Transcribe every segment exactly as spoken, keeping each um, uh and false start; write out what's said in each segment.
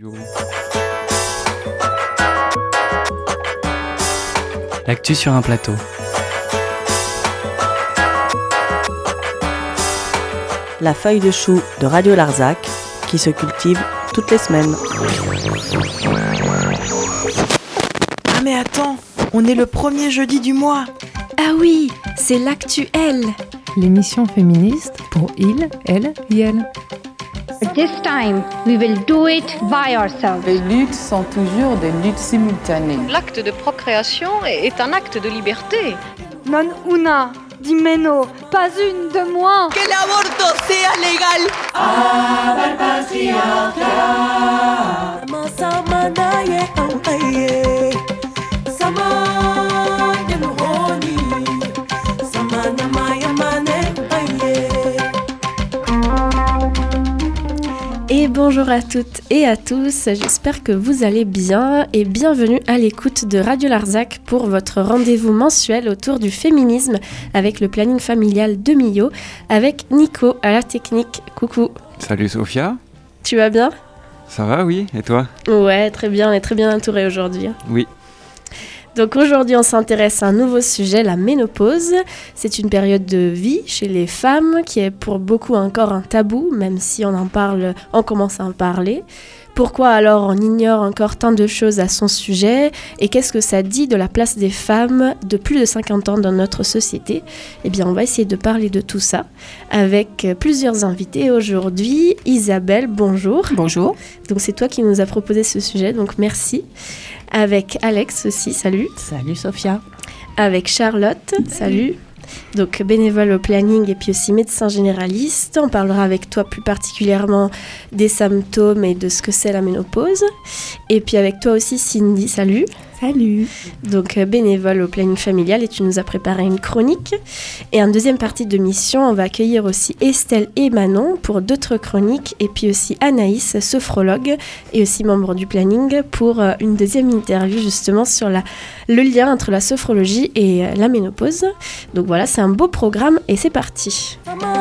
L'actu sur un plateau. La feuille de chou de Radio Larzac qui se cultive toutes les semaines. Ah mais attends, on est le premier jeudi du mois. Ah oui, c'est l'actuel. L'émission féministe pour il, elle et elle. This time, we will do it by ourselves. Les luttes sont toujours des luttes simultanées. L'acte de procréation est un acte de liberté. Non una di meno, pas une de moins. Que l'avorto sea legal. Al patriarcat. Masamanaye ampaye. Samayanuroni. Samanamaya manepaye. Et bonjour à toutes et à tous, j'espère que vous allez bien et bienvenue à l'écoute de Radio Larzac pour votre rendez-vous mensuel autour du féminisme avec le planning familial de Millau, avec Nico à la technique. Coucou. Salut Sophia. Tu vas bien ? Ça va, oui, et toi ? Ouais, très bien, on est très bien entourés aujourd'hui. Oui. Donc aujourd'hui, on s'intéresse à un nouveau sujet, la ménopause. C'est une période de vie chez les femmes qui est pour beaucoup encore un tabou, même si on en parle, on commence à en parler. Pourquoi alors on ignore encore tant de choses à son sujet ? Et qu'est-ce que ça dit de la place des femmes de plus de cinquante ans dans notre société ? Eh bien, on va essayer de parler de tout ça avec plusieurs invités aujourd'hui. Isabelle, bonjour. Bonjour. Donc c'est toi qui nous as proposé ce sujet, donc merci. Avec Alex aussi, salut. Salut Sophia. Avec Charlotte, salut. Donc bénévole au planning et puis aussi médecin généraliste. On parlera avec toi plus particulièrement des symptômes et de ce que c'est la ménopause. Et puis avec toi aussi Cindy, salut. Salut. Donc bénévole au planning familial et tu nous as préparé une chronique. Et en deuxième partie de mission, on va accueillir aussi Estelle et Manon pour d'autres chroniques. Et puis aussi Anaïs, sophrologue et aussi membre du planning pour une deuxième interview justement sur la, le lien entre la sophrologie et la ménopause. Donc voilà, c'est un beau programme et c'est parti.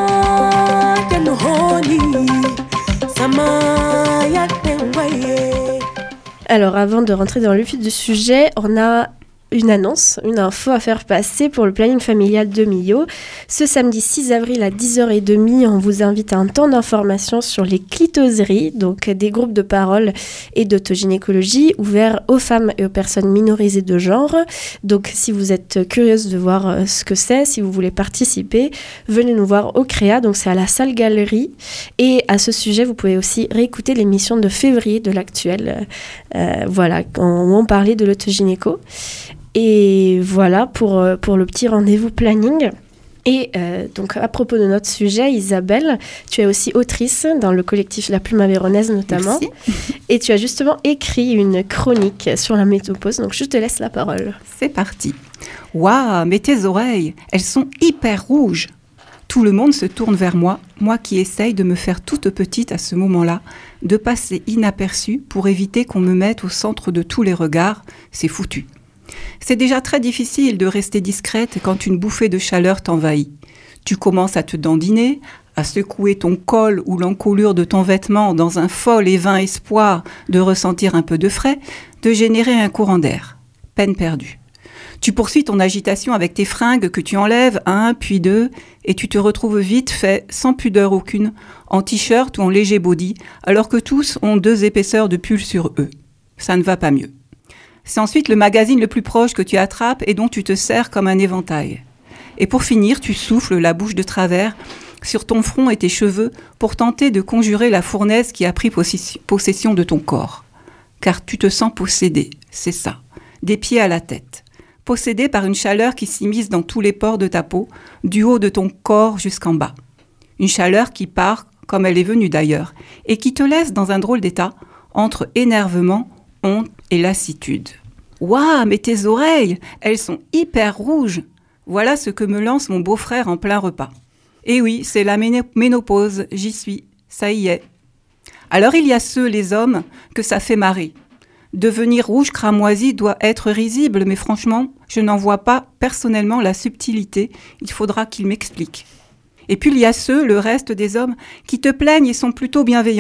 Alors avant de rentrer dans le vif du sujet, on a une annonce, une info à faire passer pour le planning familial de Millau. Ce samedi six avril à dix heures trente, on vous invite à un temps d'information sur les clitoseries, donc des groupes de parole et d'autogynécologie ouverts aux femmes et aux personnes minorisées de genre. Donc si vous êtes curieuse de voir ce que c'est, si vous voulez participer, venez nous voir au Créa, donc c'est à la salle Galerie. Et à ce sujet, vous pouvez aussi réécouter l'émission de février de l'actuel, euh, voilà, où on parlait de l'autogynéco. Et voilà pour, pour le petit rendez-vous planning. Et euh, donc à propos de notre sujet, Isabelle, tu es aussi autrice dans le collectif La Plume Aveyronnaise notamment. Merci. Et tu as justement écrit une chronique sur la ménopause, donc je te laisse la parole. C'est parti. Waouh, mais tes oreilles, elles sont hyper rouges. Tout le monde se tourne vers moi, moi qui essaye de me faire toute petite à ce moment-là, de passer inaperçue pour éviter qu'on me mette au centre de tous les regards. C'est foutu. C'est déjà très difficile de rester discrète quand une bouffée de chaleur t'envahit. Tu commences à te dandiner, à secouer ton col ou l'encolure de ton vêtement dans un fol et vain espoir de ressentir un peu de frais, de générer un courant d'air. Peine perdue. Tu poursuis ton agitation avec tes fringues que tu enlèves un, puis deux, et tu te retrouves vite fait, sans pudeur aucune, en t-shirt ou en léger body, alors que tous ont deux épaisseurs de pull sur eux. Ça ne va pas mieux. C'est ensuite le magazine le plus proche que tu attrapes et dont tu te sers comme un éventail. Et pour finir, tu souffles la bouche de travers sur ton front et tes cheveux pour tenter de conjurer la fournaise qui a pris possession de ton corps. Car tu te sens possédé, c'est ça, des pieds à la tête. Possédé par une chaleur qui s'immisce dans tous les pores de ta peau, du haut de ton corps jusqu'en bas. Une chaleur qui part, comme elle est venue d'ailleurs, et qui te laisse dans un drôle d'état entre énervement, honte et lassitude. Waouh, mais tes oreilles, elles sont hyper rouges. Voilà ce que me lance mon beau-frère en plein repas. Et oui, c'est la méno- ménopause, j'y suis, ça y est. Alors il y a ceux, les hommes, que ça fait marrer. Devenir rouge cramoisi doit être risible, mais franchement, je n'en vois pas personnellement la subtilité. Il faudra qu'il m'explique. Et puis il y a ceux, le reste des hommes, qui te plaignent et sont plutôt bienveillants.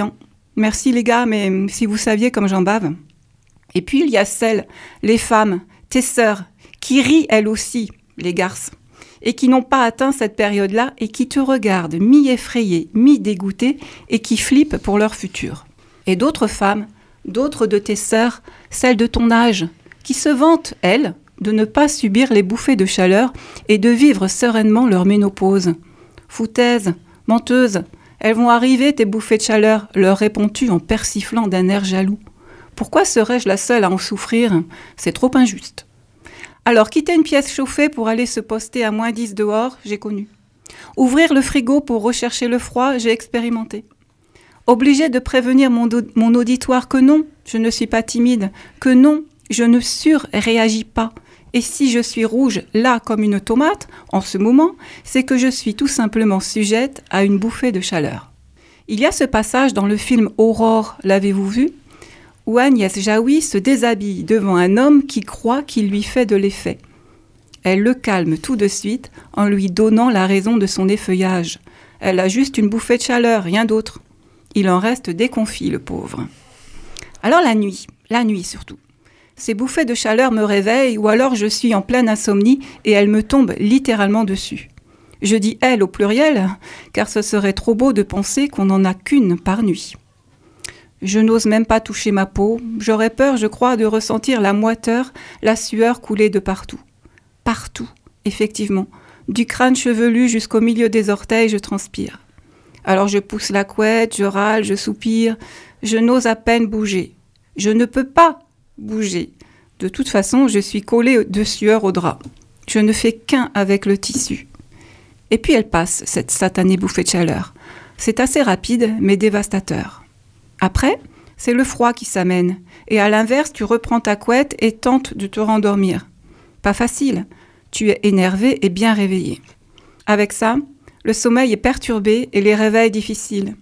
Merci les gars, mais si vous saviez comme j'en bave. Et puis il y a celles, les femmes, tes sœurs, qui rient elles aussi, les garces, et qui n'ont pas atteint cette période-là et qui te regardent mi-effrayées, mi-dégoûtées et qui flippent pour leur futur. Et d'autres femmes, d'autres de tes sœurs, celles de ton âge, qui se vantent, elles, de ne pas subir les bouffées de chaleur et de vivre sereinement leur ménopause. Foutaises, menteuses, elles vont arriver tes bouffées de chaleur, leur réponds-tu en persiflant d'un air jaloux. Pourquoi serais-je la seule à en souffrir ? C'est trop injuste. Alors, quitter une pièce chauffée pour aller se poster à moins dix dehors, j'ai connu. Ouvrir le frigo pour rechercher le froid, j'ai expérimenté. Obligé de prévenir mon, do- mon auditoire que non, je ne suis pas timide, que non, je ne surréagis pas. Et si je suis rouge, là, comme une tomate, en ce moment, c'est que je suis tout simplement sujette à une bouffée de chaleur. Il y a ce passage dans le film Aurore, l'avez-vous vu ? Où Agnès Jaoui se déshabille devant un homme qui croit qu'il lui fait de l'effet. Elle le calme tout de suite en lui donnant la raison de son effeuillage. Elle a juste une bouffée de chaleur, rien d'autre. Il en reste déconfit, le pauvre. Alors la nuit, la nuit surtout. Ces bouffées de chaleur me réveillent ou alors je suis en pleine insomnie et elles me tombent littéralement dessus. Je dis « elle » au pluriel, car ce serait trop beau de penser qu'on n'en a qu'une par nuit. Je n'ose même pas toucher ma peau, j'aurais peur, je crois, de ressentir la moiteur, la sueur couler de partout. Partout, effectivement. Du crâne chevelu jusqu'au milieu des orteils, je transpire. Alors je pousse la couette, je râle, je soupire, je n'ose à peine bouger. Je ne peux pas bouger. De toute façon, je suis collée de sueur au drap. Je ne fais qu'un avec le tissu. Et puis elle passe, cette satanée bouffée de chaleur. C'est assez rapide, mais dévastateur. Après, c'est le froid qui s'amène. Et à l'inverse, tu reprends ta couette et tentes de te rendormir. Pas facile. Tu es énervé et bien réveillé. Avec ça, le sommeil est perturbé et les réveils difficiles.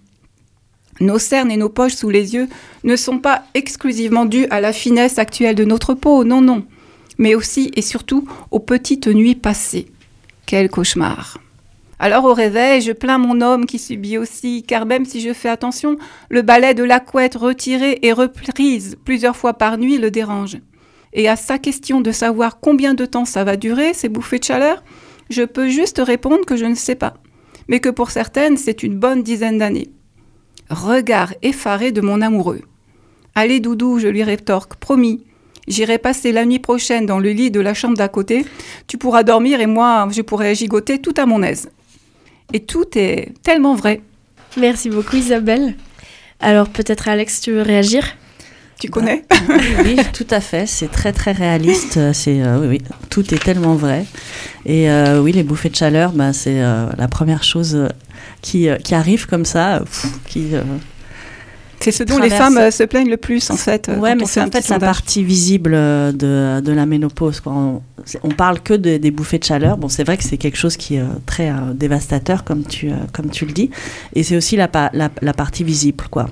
Nos cernes et nos poches sous les yeux ne sont pas exclusivement dues à la finesse actuelle de notre peau, non, non. Mais aussi et surtout aux petites nuits passées. Quel cauchemar! Alors au réveil, je plains mon homme qui subit aussi, car même si je fais attention, le balai de la couette retirée et reprise plusieurs fois par nuit le dérange. Et à sa question de savoir combien de temps ça va durer, ces bouffées de chaleur, je peux juste répondre que je ne sais pas, mais que pour certaines, c'est une bonne dizaine d'années. Regard effaré de mon amoureux. Allez doudou, je lui rétorque, promis. J'irai passer la nuit prochaine dans le lit de la chambre d'à côté. Tu pourras dormir et moi, je pourrai gigoter tout à mon aise. Et tout est tellement vrai. Merci beaucoup Isabelle. Alors peut-être Alex, tu veux réagir ? Tu connais ? Bah, oui, oui, tout à fait. C'est très très réaliste. C'est euh, oui, oui, tout est tellement vrai. Et euh, oui, les bouffées de chaleur, bah, c'est euh, la première chose qui euh, qui arrive comme ça, pff, qui. Euh, C'est ce dont traverse. Les femmes euh, se plaignent le plus, en fait. Ouais, mais c'est en fait la partie visible de, de la ménopause. Quoi. On, on parle que de, des bouffées de chaleur. Bon, c'est vrai que c'est quelque chose qui est euh, très euh, dévastateur, comme tu, euh, comme tu le dis. Et c'est aussi la, la, la partie visible, quoi.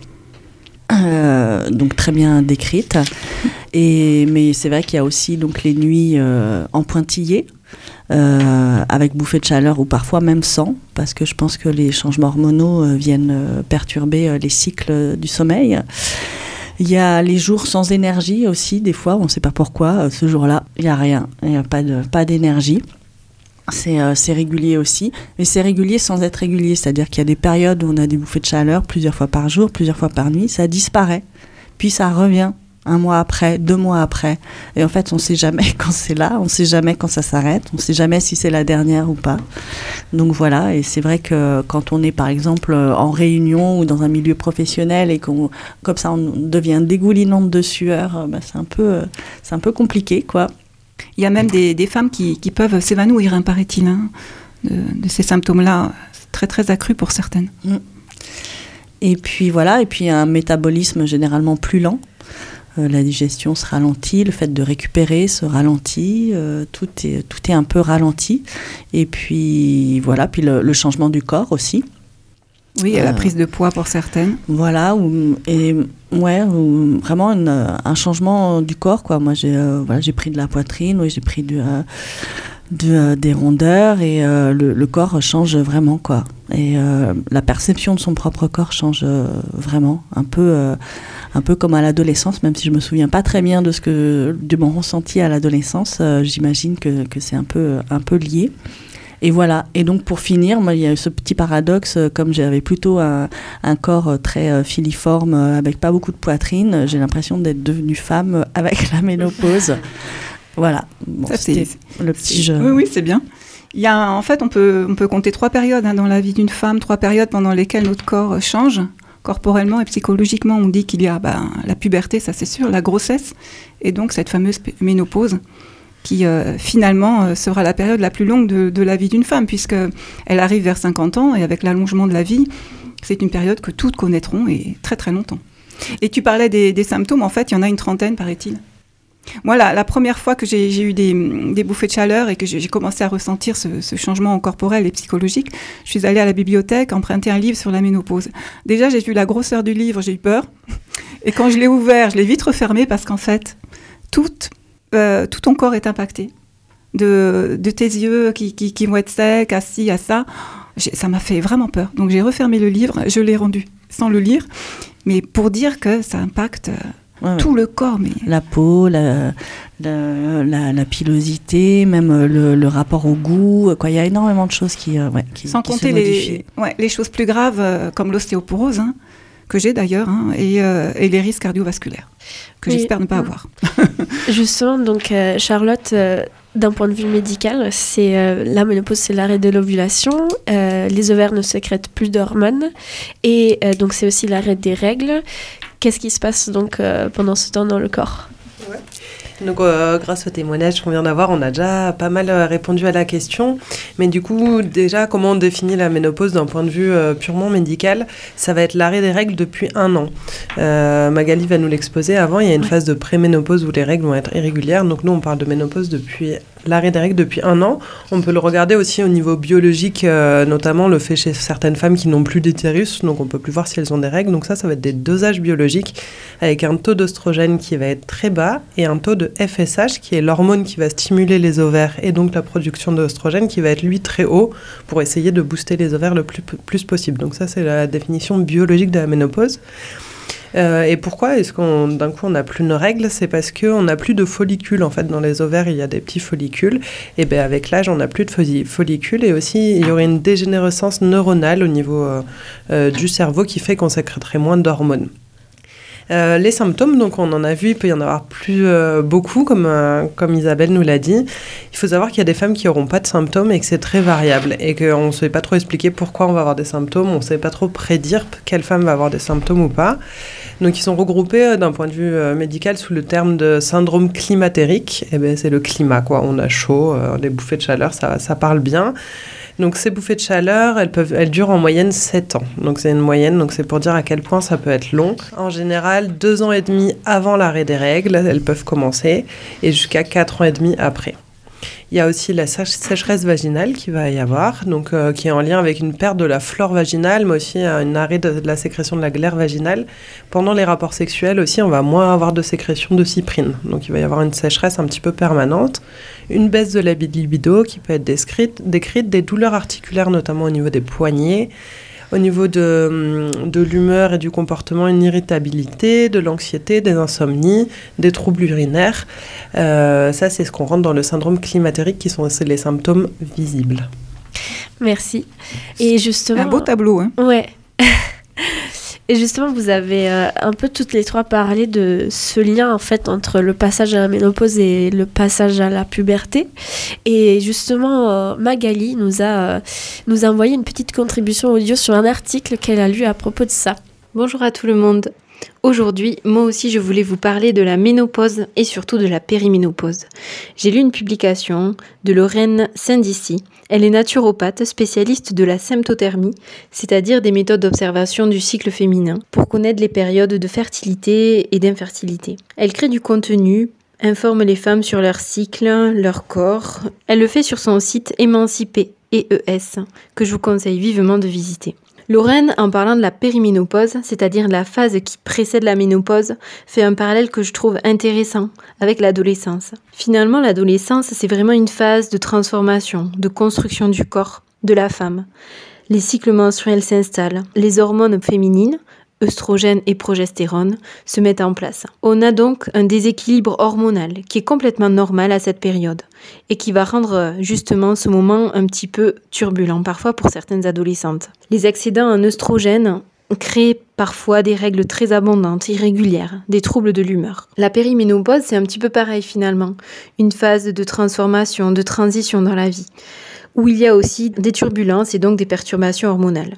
Euh, donc très bien décrite. Et, mais c'est vrai qu'il y a aussi donc, les nuits euh, en pointillés. Euh, avec bouffées de chaleur ou parfois même sans, parce que je pense que les changements hormonaux euh, viennent euh, perturber euh, les cycles euh, du sommeil. Il y a les jours sans énergie aussi, des fois, on ne sait pas pourquoi, euh, ce jour-là, il n'y a rien, il n'y a pas, de, pas d'énergie. C'est, euh, c'est régulier aussi, mais c'est régulier sans être régulier, c'est-à-dire qu'il y a des périodes où on a des bouffées de chaleur plusieurs fois par jour, plusieurs fois par nuit, ça disparaît, puis ça revient. Un mois après, deux mois après. Et en fait, on ne sait jamais quand c'est là, on ne sait jamais quand ça s'arrête, on ne sait jamais si c'est la dernière ou pas. Donc voilà, et c'est vrai que quand on est par exemple en réunion ou dans un milieu professionnel et qu'on, comme ça, on devient dégoulinante de sueur, bah, c'est un peu, c'est un peu compliqué, quoi. Il y a même des, des femmes qui, qui peuvent s'évanouir, hein, paraît-il, hein, de, de ces symptômes-là. C'est très très accru pour certaines. Mmh. Et puis voilà, et puis un métabolisme généralement plus lent. Euh, la digestion se ralentit, le fait de récupérer se ralentit, euh, tout est, tout est un peu ralenti. Et puis voilà, puis le, le changement du corps aussi. Oui, et euh, la prise de poids pour certaines. Voilà, ou, et ouais, ou vraiment une, un changement du corps, quoi. Moi, j'ai, euh, voilà, j'ai pris de la poitrine, oui, j'ai pris du, euh, de, euh, des rondeurs et euh, le, le corps change vraiment, quoi. Et euh, la perception de son propre corps change euh, vraiment, un peu, euh, un peu comme à l'adolescence, même si je me souviens pas très bien de ce que de mon ressenti à l'adolescence. Euh, j'imagine que, que c'est un peu, un peu lié. Et voilà. Et donc pour finir, moi il y a eu ce petit paradoxe, euh, comme j'avais plutôt un, un corps euh, très euh, filiforme, euh, avec pas beaucoup de poitrine, j'ai l'impression d'être devenue femme euh, avec la ménopause. Voilà. Bon, Ça, c'était c'est, le petit c'est, jeu. Oui, oui, c'est bien. Il y a, en fait, on peut, on peut compter trois périodes hein, dans la vie d'une femme, trois périodes pendant lesquelles notre corps change, corporellement et psychologiquement. On dit qu'il y a ben, la puberté, ça c'est sûr, la grossesse, et donc cette fameuse ménopause, qui euh, finalement euh, sera la période la plus longue de, de la vie d'une femme, puisqu'elle arrive vers cinquante ans, et avec l'allongement de la vie, c'est une période que toutes connaîtront, et très très longtemps. Et tu parlais des, des symptômes, en fait, il y en a une trentaine, paraît-il. Moi, la, la première fois que j'ai, j'ai eu des, des bouffées de chaleur et que j'ai, j'ai commencé à ressentir ce, ce changement corporel et psychologique, je suis allée à la bibliothèque emprunter un livre sur la ménopause. Déjà, j'ai vu la grosseur du livre, j'ai eu peur. Et quand je l'ai ouvert, je l'ai vite refermé parce qu'en fait, tout, euh, tout ton corps est impacté. De, de tes yeux qui, qui, qui vont être secs, à ci, à ça. J'ai, ça m'a fait vraiment peur. Donc, j'ai refermé le livre, je l'ai rendu sans le lire, mais pour dire que ça impacte... Euh, Ouais, tout ouais. le corps, mais... La peau, la, la, la, la pilosité, même le, le rapport au goût, quoi. Il y a énormément de choses qui, euh, ouais, qui, Sans qui compter se modifient. Les, ouais, les choses plus graves, euh, comme l'ostéoporose, hein, que j'ai d'ailleurs, hein, et, euh, et les risques cardiovasculaires, que oui. j'espère ne pas avoir. Justement, donc, euh, Charlotte... Euh... D'un point de vue médical, c'est euh, la ménopause, c'est l'arrêt de l'ovulation. Euh, les ovaires ne sécrètent plus d'hormones et euh, donc c'est aussi l'arrêt des règles. Qu'est-ce qui se passe donc euh, pendant ce temps dans le corps ? Ouais. Donc, euh, grâce au témoignage qu'on vient d'avoir, on a déjà pas mal euh, répondu à la question. Mais du coup, déjà, comment on définit la ménopause d'un point de vue euh, purement médical ? Ça va être l'arrêt des règles depuis un an. Euh, Magali va nous l'exposer. Avant, il y a une phase de pré-ménopause où les règles vont être irrégulières. Donc, nous, on parle de ménopause depuis l'arrêt des règles depuis un an. On peut le regarder aussi au niveau biologique, euh, notamment le fait chez certaines femmes qui n'ont plus d'utérus. Donc, on ne peut plus voir si elles ont des règles. Donc, ça, ça va être des dosages biologiques avec un taux d'oestrogène qui va être très bas et un taux de F S H, qui est l'hormone qui va stimuler les ovaires et donc la production d'oestrogène qui va être lui très haut pour essayer de booster les ovaires le plus, plus possible. Donc ça, c'est la définition biologique de la ménopause. Euh, et pourquoi est-ce qu'on d'un coup on n'a plus nos règles ? C'est parce qu'on n'a plus de follicules. En fait, dans les ovaires, il y a des petits follicules. Et bien avec l'âge, on n'a plus de follicules. Et aussi, il y aurait une dégénérescence neuronale au niveau euh, euh, du cerveau qui fait qu'on sécréterait moins d'hormones. Euh, les symptômes, donc on en a vu, il peut y en avoir plus euh, beaucoup, comme, euh, comme Isabelle nous l'a dit. Il faut savoir qu'il y a des femmes qui n'auront pas de symptômes et que c'est très variable et qu'on ne sait pas trop expliquer pourquoi on va avoir des symptômes, on ne sait pas trop prédire quelle femme va avoir des symptômes ou pas. Donc ils sont regroupés euh, d'un point de vue euh, médical sous le terme de syndrome climatérique. Et ben, c'est le climat, quoi. On a chaud, euh, les bouffées de chaleur, ça, ça parle bien. Donc ces bouffées de chaleur, elles, peuvent, elles durent en moyenne sept ans. Donc c'est une moyenne, donc c'est pour dire à quel point ça peut être long. En général, deux ans et demi avant l'arrêt des règles, elles peuvent commencer, et jusqu'à quatre ans et demi après. Il y a aussi la sécheresse vaginale qui va y avoir, donc, euh, qui est en lien avec une perte de la flore vaginale, mais aussi un arrêt de, de la sécrétion de la glaire vaginale. Pendant les rapports sexuels aussi, on va moins avoir de sécrétion de cyprine. Donc il va y avoir une sécheresse un petit peu permanente. Une baisse de la libido qui peut être décrite, décrite des douleurs articulaires, notamment au niveau des poignets. Au niveau de, de l'humeur et du comportement, une irritabilité, de l'anxiété, des insomnies, des troubles urinaires. Euh, ça, c'est ce qu'on rentre dans le syndrome climatérique, qui sont les symptômes visibles. Merci. Et justement, un beau tableau, hein. Ouais. Et justement, vous avez euh, un peu toutes les trois parlé de ce lien en fait entre le passage à la ménopause et le passage à la puberté. Et justement, euh, Magali nous a, euh, nous a envoyé une petite contribution audio sur un article qu'elle a lu à propos de ça. Bonjour à tout le monde. Aujourd'hui, moi aussi, je voulais vous parler de la ménopause et surtout de la périménopause. J'ai lu une publication de Lorraine Sindici. Elle est naturopathe, spécialiste de la symptothermie, c'est-à-dire des méthodes d'observation du cycle féminin, pour connaître les périodes de fertilité et d'infertilité. Elle crée du contenu, informe les femmes sur leur cycle, leur corps. Elle le fait sur son site Émancipé, E E S, que je vous conseille vivement de visiter. Lorraine, en parlant de la périménopause, c'est-à-dire la phase qui précède la ménopause, fait un parallèle que je trouve intéressant avec l'adolescence. Finalement, l'adolescence, c'est vraiment une phase de transformation, de construction du corps de la femme. Les cycles menstruels s'installent, les hormones féminines, œstrogènes et progestérone, se mettent en place. On a donc un déséquilibre hormonal qui est complètement normal à cette période et qui va rendre justement ce moment un petit peu turbulent parfois pour certaines adolescentes. Les excédents en œstrogènes créent parfois des règles très abondantes, irrégulières, des troubles de l'humeur. La périménopause, c'est un petit peu pareil finalement, une phase de transformation, de transition dans la vie, où il y a aussi des turbulences et donc des perturbations hormonales.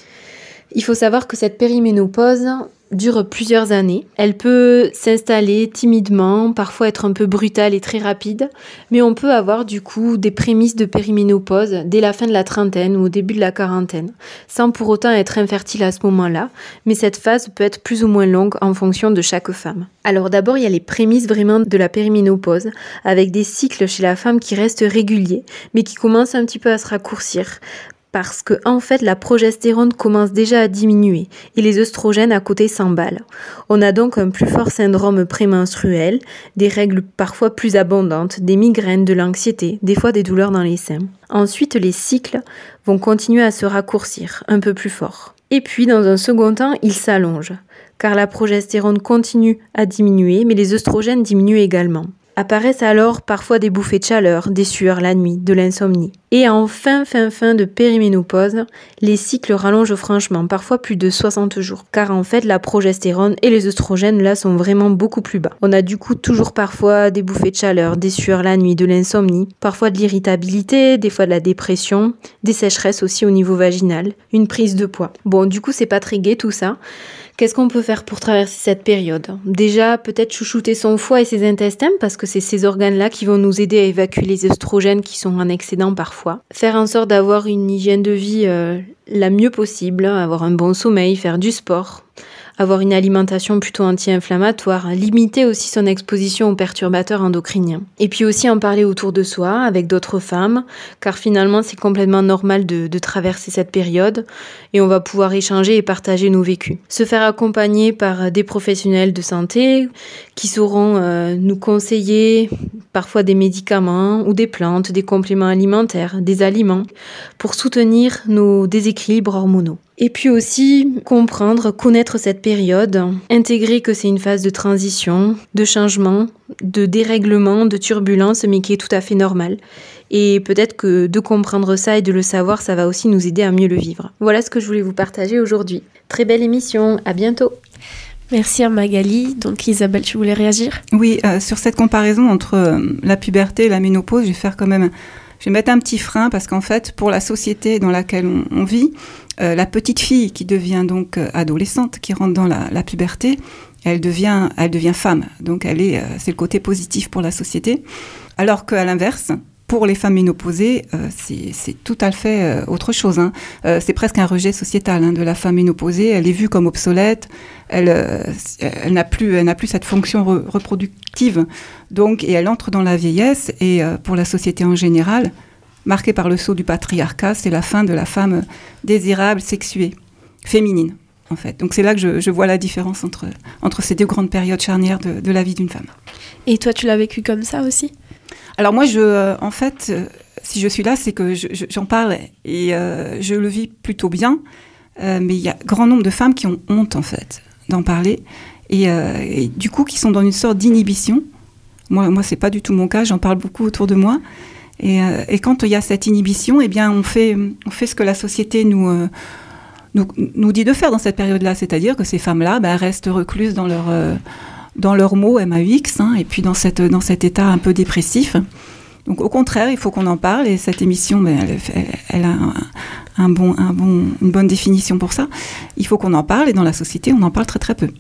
Il faut savoir que cette périménopause dure plusieurs années. Elle peut s'installer timidement, parfois être un peu brutale et très rapide, mais on peut avoir du coup des prémices de périménopause dès la fin de la trentaine ou au début de la quarantaine, sans pour autant être infertile à ce moment-là, mais cette phase peut être plus ou moins longue en fonction de chaque femme. Alors d'abord, il y a les prémices vraiment de la périménopause, avec des cycles chez la femme qui restent réguliers, mais qui commencent un petit peu à se raccourcir, parce que en fait la progestérone commence déjà à diminuer et les œstrogènes à côté s'emballent. On a donc un plus fort syndrome prémenstruel, des règles parfois plus abondantes, des migraines, de l'anxiété, des fois des douleurs dans les seins. Ensuite, les cycles vont continuer à se raccourcir un peu plus fort. Et puis dans un second temps, ils s'allongent, car la progestérone continue à diminuer, mais les œstrogènes diminuent également. Apparaissent alors parfois des bouffées de chaleur, des sueurs la nuit, de l'insomnie. Et en fin fin fin de périménopause, les cycles rallongent franchement, parfois plus de soixante jours. Car en fait, la progestérone et les œstrogènes là sont vraiment beaucoup plus bas. On a du coup toujours parfois des bouffées de chaleur, des sueurs la nuit, de l'insomnie, parfois de l'irritabilité, des fois de la dépression, des sécheresses aussi au niveau vaginal, une prise de poids. Bon, du coup, c'est pas très gai tout ça. Qu'est-ce qu'on peut faire pour traverser cette période ? Déjà, peut-être chouchouter son foie et ses intestins, parce que c'est ces organes-là qui vont nous aider à évacuer les œstrogènes qui sont en excédent parfois. Faire en sorte d'avoir une hygiène de vie euh, la mieux possible, avoir un bon sommeil, faire du sport, avoir une alimentation plutôt anti-inflammatoire, limiter aussi son exposition aux perturbateurs endocriniens. Et puis aussi en parler autour de soi, avec d'autres femmes, car finalement c'est complètement normal de, de traverser cette période et on va pouvoir échanger et partager nos vécus. Se faire accompagner par des professionnels de santé qui sauront euh, nous conseiller parfois des médicaments ou des plantes, des compléments alimentaires, des aliments pour soutenir nos déséquilibres hormonaux. Et puis aussi comprendre, connaître cette période, intégrer que c'est une phase de transition, de changement, de dérèglement, de turbulence, mais qui est tout à fait normale. Et peut-être que de comprendre ça et de le savoir, ça va aussi nous aider à mieux le vivre. Voilà ce que je voulais vous partager aujourd'hui. Très belle émission, à bientôt. Merci à Magali. Donc Isabelle, tu voulais réagir ? Oui, euh, sur cette comparaison entre euh, la puberté et la ménopause, je vais faire quand même... Je vais mettre un petit frein parce qu'en fait, pour la société dans laquelle on, on vit, euh, la petite fille qui devient donc euh, adolescente, qui rentre dans la, la puberté, elle devient, elle devient femme. Donc, elle est, euh, c'est le côté positif pour la société. Alors qu'à l'inverse, pour les femmes ménopausées, euh, c'est, c'est tout à fait euh, autre chose. Hein. Euh, c'est presque un rejet sociétal hein, de la femme ménopausée. Elle est vue comme obsolète. Elle, euh, elle n'a plus, elle n'a plus cette fonction re- reproductive. Donc, et elle entre dans la vieillesse. Et euh, pour la société en général, marquée par le sceau du patriarcat, c'est la fin de la femme désirable, sexuée, féminine, en fait. Donc, c'est là que je, je vois la différence entre, entre ces deux grandes périodes charnières de, de la vie d'une femme. Et toi, tu l'as vécu comme ça aussi ? Alors moi, je, euh, en fait, euh, si je suis là, c'est que je, je, j'en parle et euh, je le vis plutôt bien. Euh, mais il y a grand nombre de femmes qui ont honte, en fait, d'en parler. Et, euh, et du coup, qui sont dans une sorte d'inhibition. Moi, moi, c'est pas du tout mon cas. J'en parle beaucoup autour de moi. Et, euh, et quand il y a cette inhibition, eh bien, on fait, on fait ce que la société nous, euh, nous, nous dit de faire dans cette période-là. C'est-à-dire que ces femmes-là, ben, restent recluses dans leur... Euh, dans leurs mots M A U X, hein, et puis dans, cette, dans cet état un peu dépressif. Donc au contraire, il faut qu'on en parle, et cette émission, ben, elle, elle, elle a un, un bon, un bon, une bonne définition pour ça. Il faut qu'on en parle, et dans la société, on en parle très très peu.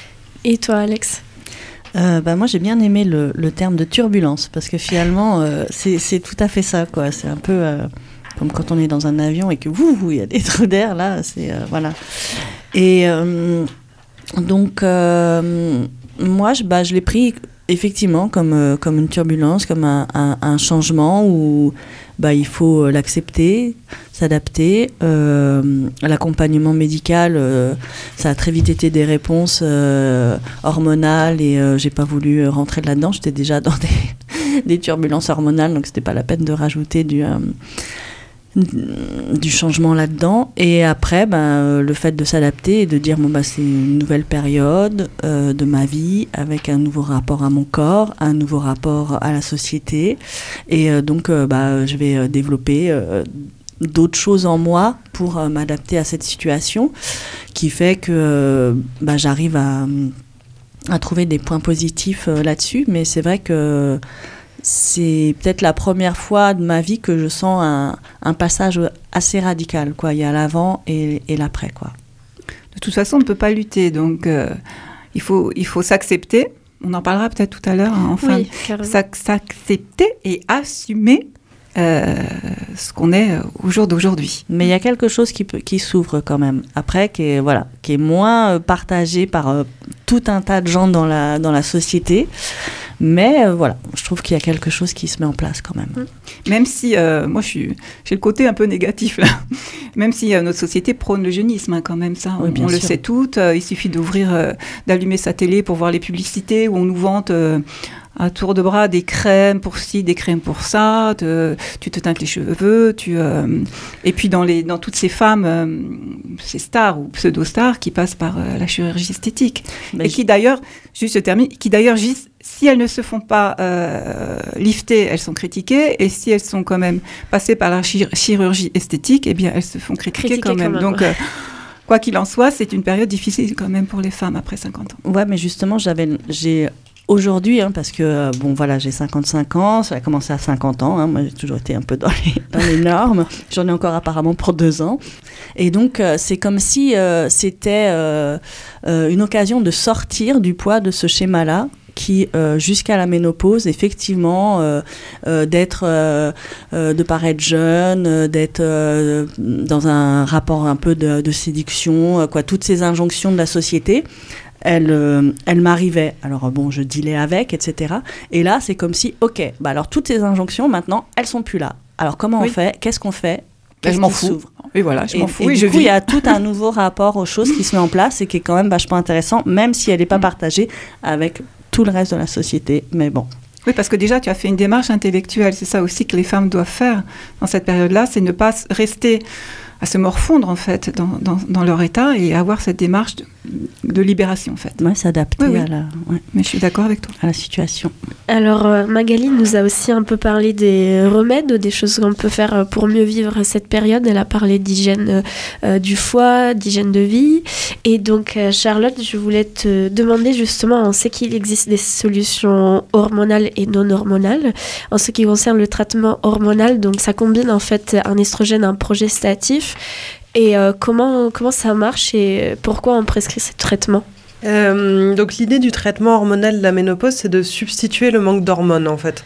Et toi, Alex ? Euh, bah moi j'ai bien aimé le, le terme de turbulence, parce que finalement euh, c'est, c'est tout à fait ça, quoi. C'est un peu euh, comme quand on est dans un avion et que ouh, il y a des trous d'air là, c'est, euh, voilà. Et euh, donc... Euh, Moi, je, bah, je l'ai pris effectivement, comme, euh, comme une turbulence, comme un, un, un changement où bah, il faut l'accepter, s'adapter. Euh, l'accompagnement médical, euh, ça a très vite été des réponses euh, hormonales et euh, j'ai pas voulu rentrer là-dedans. J'étais déjà dans des, des turbulences hormonales, donc c'était pas la peine de rajouter du... Euh, du changement là-dedans. Et après, ben, euh, le fait de s'adapter et de dire bon, bah, c'est une nouvelle période euh, de ma vie avec un nouveau rapport à mon corps, un nouveau rapport à la société. Et euh, donc, euh, bah, je vais euh, développer euh, d'autres choses en moi pour euh, m'adapter à cette situation qui fait que euh, bah, j'arrive à, à trouver des points positifs euh, là-dessus. Mais c'est vrai que c'est peut-être la première fois de ma vie que je sens un, un passage assez radical, quoi. Il y a l'avant et, et l'après, quoi. De toute façon, on ne peut pas lutter, donc euh, il faut, il faut s'accepter. On en parlera peut-être tout à l'heure, hein, enfin, oui, s'accepter et assumer euh, ce qu'on est au jour d'aujourd'hui. Mais il y a quelque chose qui, peut, qui s'ouvre quand même, après, qui est, voilà, qui est moins euh, partagé par euh, tout un tas de gens dans la, dans la société. Mais euh, voilà, je trouve qu'il y a quelque chose qui se met en place quand même. Même si, euh, moi, je suis, j'ai le côté un peu négatif là. Même si euh, notre société prône le jeunisme, hein, quand même, ça, oui, on, on le sait toutes. Euh, il suffit d'ouvrir, euh, d'allumer sa télé pour voir les publicités où on nous vante euh, à tour de bras des crèmes pour ci, des crèmes pour ça. Te, tu te teintes les cheveux. Tu, euh, et puis dans, les, dans toutes ces femmes, euh, ces stars ou pseudo-stars qui passent par euh, la chirurgie esthétique. Mais et j- qui d'ailleurs, juste je termine, qui d'ailleurs gisent. Si elles ne se font pas euh, lifter, elles sont critiquées. Et si elles sont quand même passées par la chir- chirurgie esthétique, eh bien, elles se font critiquer, critiquer quand même. Quand même. Donc, euh, quoi qu'il en soit, c'est une période difficile quand même pour les femmes après cinquante ans. Ouais, mais justement, j'avais, j'ai aujourd'hui, hein, parce que euh, bon, voilà, j'ai cinquante-cinq ans, ça a commencé à cinquante ans. Hein, moi, j'ai toujours été un peu dans les, dans les normes. J'en ai encore apparemment pour deux ans. Et donc, euh, c'est comme si euh, c'était euh, euh, une occasion de sortir du poids de ce schéma-là, qui, euh, jusqu'à la ménopause, effectivement, euh, euh, d'être, euh, euh, de paraître jeune, euh, d'être euh, dans un rapport un peu de, de séduction, euh, quoi, toutes ces injonctions de la société, elles, euh, elles m'arrivaient. Alors bon, je dealais avec, et cetera. Et là, c'est comme si, ok, bah alors toutes ces injonctions, maintenant, elles sont plus là. Alors comment oui. on fait ? Qu'est-ce qu'on fait ? Ben, je m'en fous. S'ouvre. Oui, voilà, je et, m'en fous. Et oui, du je coup, vis. il y a tout un nouveau rapport aux choses qui se met en place et qui est quand même vachement intéressant, même si elle n'est pas partagée avec tout le reste de la société, mais bon. Oui, parce que déjà, tu as fait une démarche intellectuelle. C'est ça aussi que les femmes doivent faire dans cette période-là, c'est ne pas rester à se morfondre, en fait, dans, dans, dans leur état et avoir cette démarche de, de libération, en fait. Oui, s'adapter oui, oui. à la... Ouais. Mais je suis d'accord avec toi. À la situation. Alors, euh, Magali nous a aussi un peu parlé des remèdes, des choses qu'on peut faire pour mieux vivre cette période. Elle a parlé d'hygiène euh, du foie, d'hygiène de vie. Et donc, euh, Charlotte, je voulais te demander justement, on sait qu'il existe des solutions hormonales et non hormonales. En ce qui concerne le traitement hormonal, donc ça combine en fait un estrogène, un progestatif. Et euh, comment, comment ça marche et pourquoi on prescrit ce traitement ? Euh, donc l'idée du traitement hormonal de la ménopause, c'est de substituer le manque d'hormones en fait.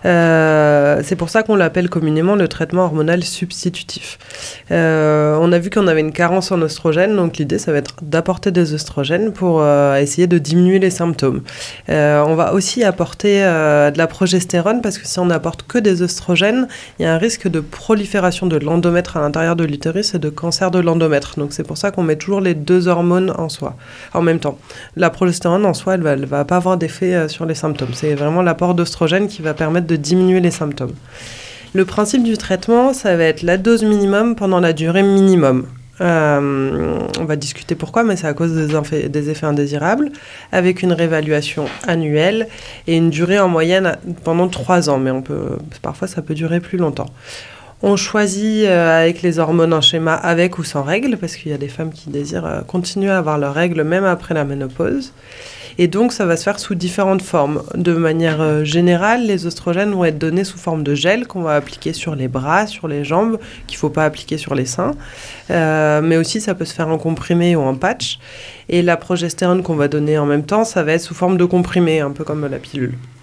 Euh, c'est pour ça qu'on l'appelle communément le traitement hormonal substitutif. Euh, on a vu qu'on avait une carence en oestrogènes, donc l'idée ça va être d'apporter des oestrogènes pour euh, essayer de diminuer les symptômes. Euh, on va aussi apporter euh, de la progestérone parce que si on n'apporte que des oestrogènes, il y a un risque de prolifération de l'endomètre à l'intérieur de l'utérus et de cancer de l'endomètre. Donc c'est pour ça qu'on met toujours les deux hormones en soi, en même temps. La progestérone en soi, elle va, elle va pas avoir d'effet euh, sur les symptômes. C'est vraiment l'apport d'oestrogène qui va permettre de diminuer les symptômes. Le principe du traitement, ça va être la dose minimum pendant la durée minimum. Euh, on va discuter pourquoi, mais c'est à cause des, infé- des effets indésirables, avec une réévaluation annuelle et une durée en moyenne pendant trois ans, mais on peut, parfois ça peut durer plus longtemps. On choisit euh, avec les hormones un schéma avec ou sans règles, parce qu'il y a des femmes qui désirent euh, continuer à avoir leurs règles même après la ménopause. Et donc, ça va se faire sous différentes formes. De manière euh, générale, les oestrogènes vont être donnés sous forme de gel qu'on va appliquer sur les bras, sur les jambes, qu'il ne faut pas appliquer sur les seins. Euh, mais aussi, ça peut se faire en comprimé ou en patch. Et la progestérone qu'on va donner en même temps, ça va être sous forme de comprimé, un peu comme la pilule.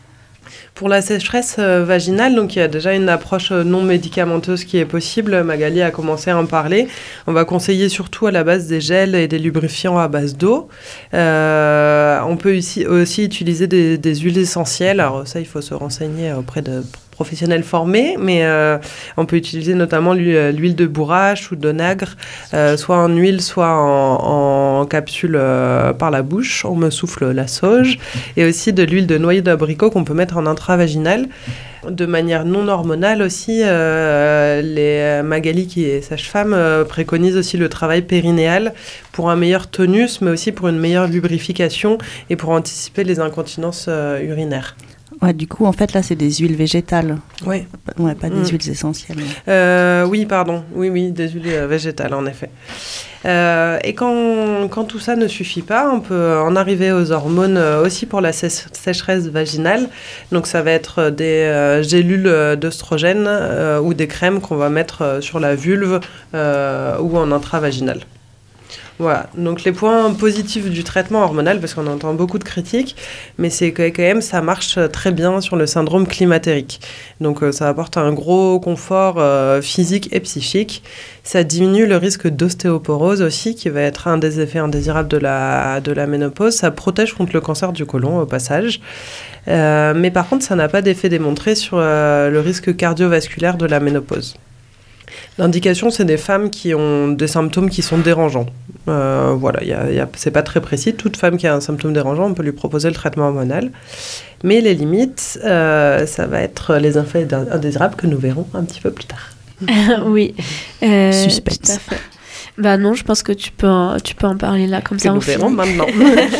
Pour la sécheresse euh, vaginale, donc il y a déjà une approche euh, non médicamenteuse qui est possible. Magali a commencé à en parler. On va conseiller surtout à la base des gels et des lubrifiants à base d'eau. Euh, on peut aussi, aussi utiliser des, des huiles essentielles. Alors ça, il faut se renseigner auprès de professionnels formés, mais euh, on peut utiliser notamment l'huile, l'huile de bourrache ou d'onagre, euh, soit en huile, soit en, en capsule euh, par la bouche. On me souffle la sauge. Et aussi de l'huile de noyer d'abricot qu'on peut mettre en intravaginal. De manière non hormonale aussi, euh, les Magali, qui est sage-femme, euh, préconise aussi le travail périnéal pour un meilleur tonus, mais aussi pour une meilleure lubrification et pour anticiper les incontinences euh, urinaires. Ouais, du coup, en fait, là, c'est des huiles végétales. Oui. Ouais, pas des mmh. huiles essentielles. Euh, oui, pardon. Oui, oui, des huiles végétales, en effet. Euh, et quand, quand tout ça ne suffit pas, on peut en arriver aux hormones aussi pour la sé- sécheresse vaginale. Donc, ça va être des euh, gélules d'œstrogène euh, ou des crèmes qu'on va mettre sur la vulve euh, ou en intravaginal. Voilà, donc les points positifs du traitement hormonal, parce qu'on entend beaucoup de critiques, mais c'est que quand même ça marche très bien sur le syndrome climatérique. Donc euh, ça apporte un gros confort euh, physique et psychique. Ça diminue le risque d'ostéoporose aussi, qui va être un des effets indésirables de la, de la ménopause. Ça protège contre le cancer du côlon au passage. Euh, mais par contre, ça n'a pas d'effet démontré sur euh, le risque cardiovasculaire de la ménopause. L'indication, c'est des femmes qui ont des symptômes qui sont dérangeants. Euh, voilà, y a, y a, c'est pas très précis. Toute femme qui a un symptôme dérangeant, on peut lui proposer le traitement hormonal. Mais les limites, euh, ça va être les effets indésirables que nous verrons un petit peu plus tard. Oui. Euh, Suspense. Tout à fait. Bah non, je pense que tu peux en, tu peux en parler là, comme que ça. Nous verrons maintenant.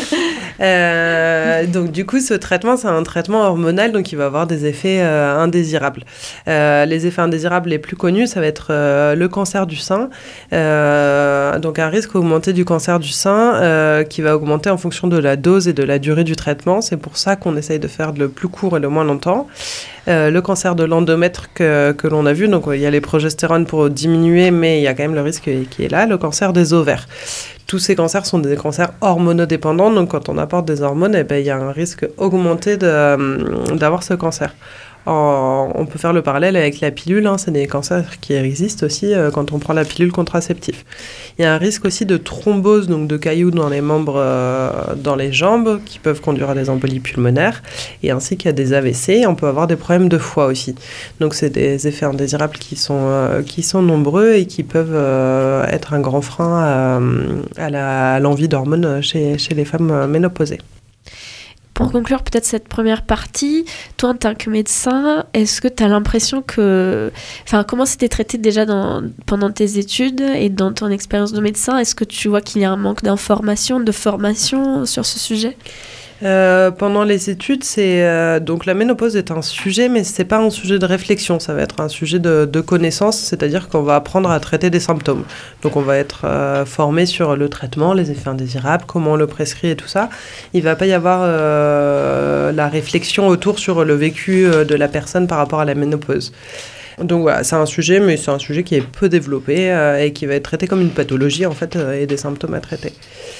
Euh, donc du coup, ce traitement, c'est un traitement hormonal, donc il va avoir des effets euh, indésirables. Euh, les effets indésirables les plus connus, ça va être euh, le cancer du sein, euh, donc un risque augmenté du cancer du sein euh, qui va augmenter en fonction de la dose et de la durée du traitement. C'est pour ça qu'on essaye de faire le plus court et le moins longtemps. Euh, le cancer de l'endomètre que, que l'on a vu, donc il y a les progestérones pour diminuer, mais il y a quand même le risque qui est là, le cancer des ovaires. Tous ces cancers sont des cancers hormonodépendants, donc quand on apporte des hormones, eh ben, il y a un risque augmenté de, d'avoir ce cancer. En, on peut faire le parallèle avec la pilule, hein, c'est des cancers qui existent aussi euh, quand on prend la pilule contraceptive. Il y a un risque aussi de thrombose, donc de cailloux dans les membres, euh, dans les jambes, qui peuvent conduire à des embolies pulmonaires, et ainsi qu'il y a des A V C. On peut avoir des problèmes de foie aussi. Donc c'est des effets indésirables qui sont, euh, qui sont nombreux et qui peuvent euh, être un grand frein à, à, la, à l'envie d'hormones chez, chez les femmes ménopausées. Pour conclure peut-être cette première partie, toi en tant que médecin, est-ce que tu as l'impression que... Enfin, comment c'était traité déjà dans, pendant tes études et dans ton expérience de médecin? Est-ce que tu vois qu'il y a un manque d'information, de formation sur ce sujet? Euh, pendant les études, c'est euh, donc la ménopause est un sujet, mais c'est pas un sujet de réflexion. Ça va être un sujet de, de connaissance, c'est-à-dire qu'on va apprendre à traiter des symptômes. Donc, on va être euh, formé sur le traitement, les effets indésirables, comment on le prescrit et tout ça. Il va pas y avoir euh, la réflexion autour sur le vécu de la personne par rapport à la ménopause. Donc voilà, c'est un sujet, mais c'est un sujet qui est peu développé euh, et qui va être traité comme une pathologie en fait, euh, et des symptômes à traiter.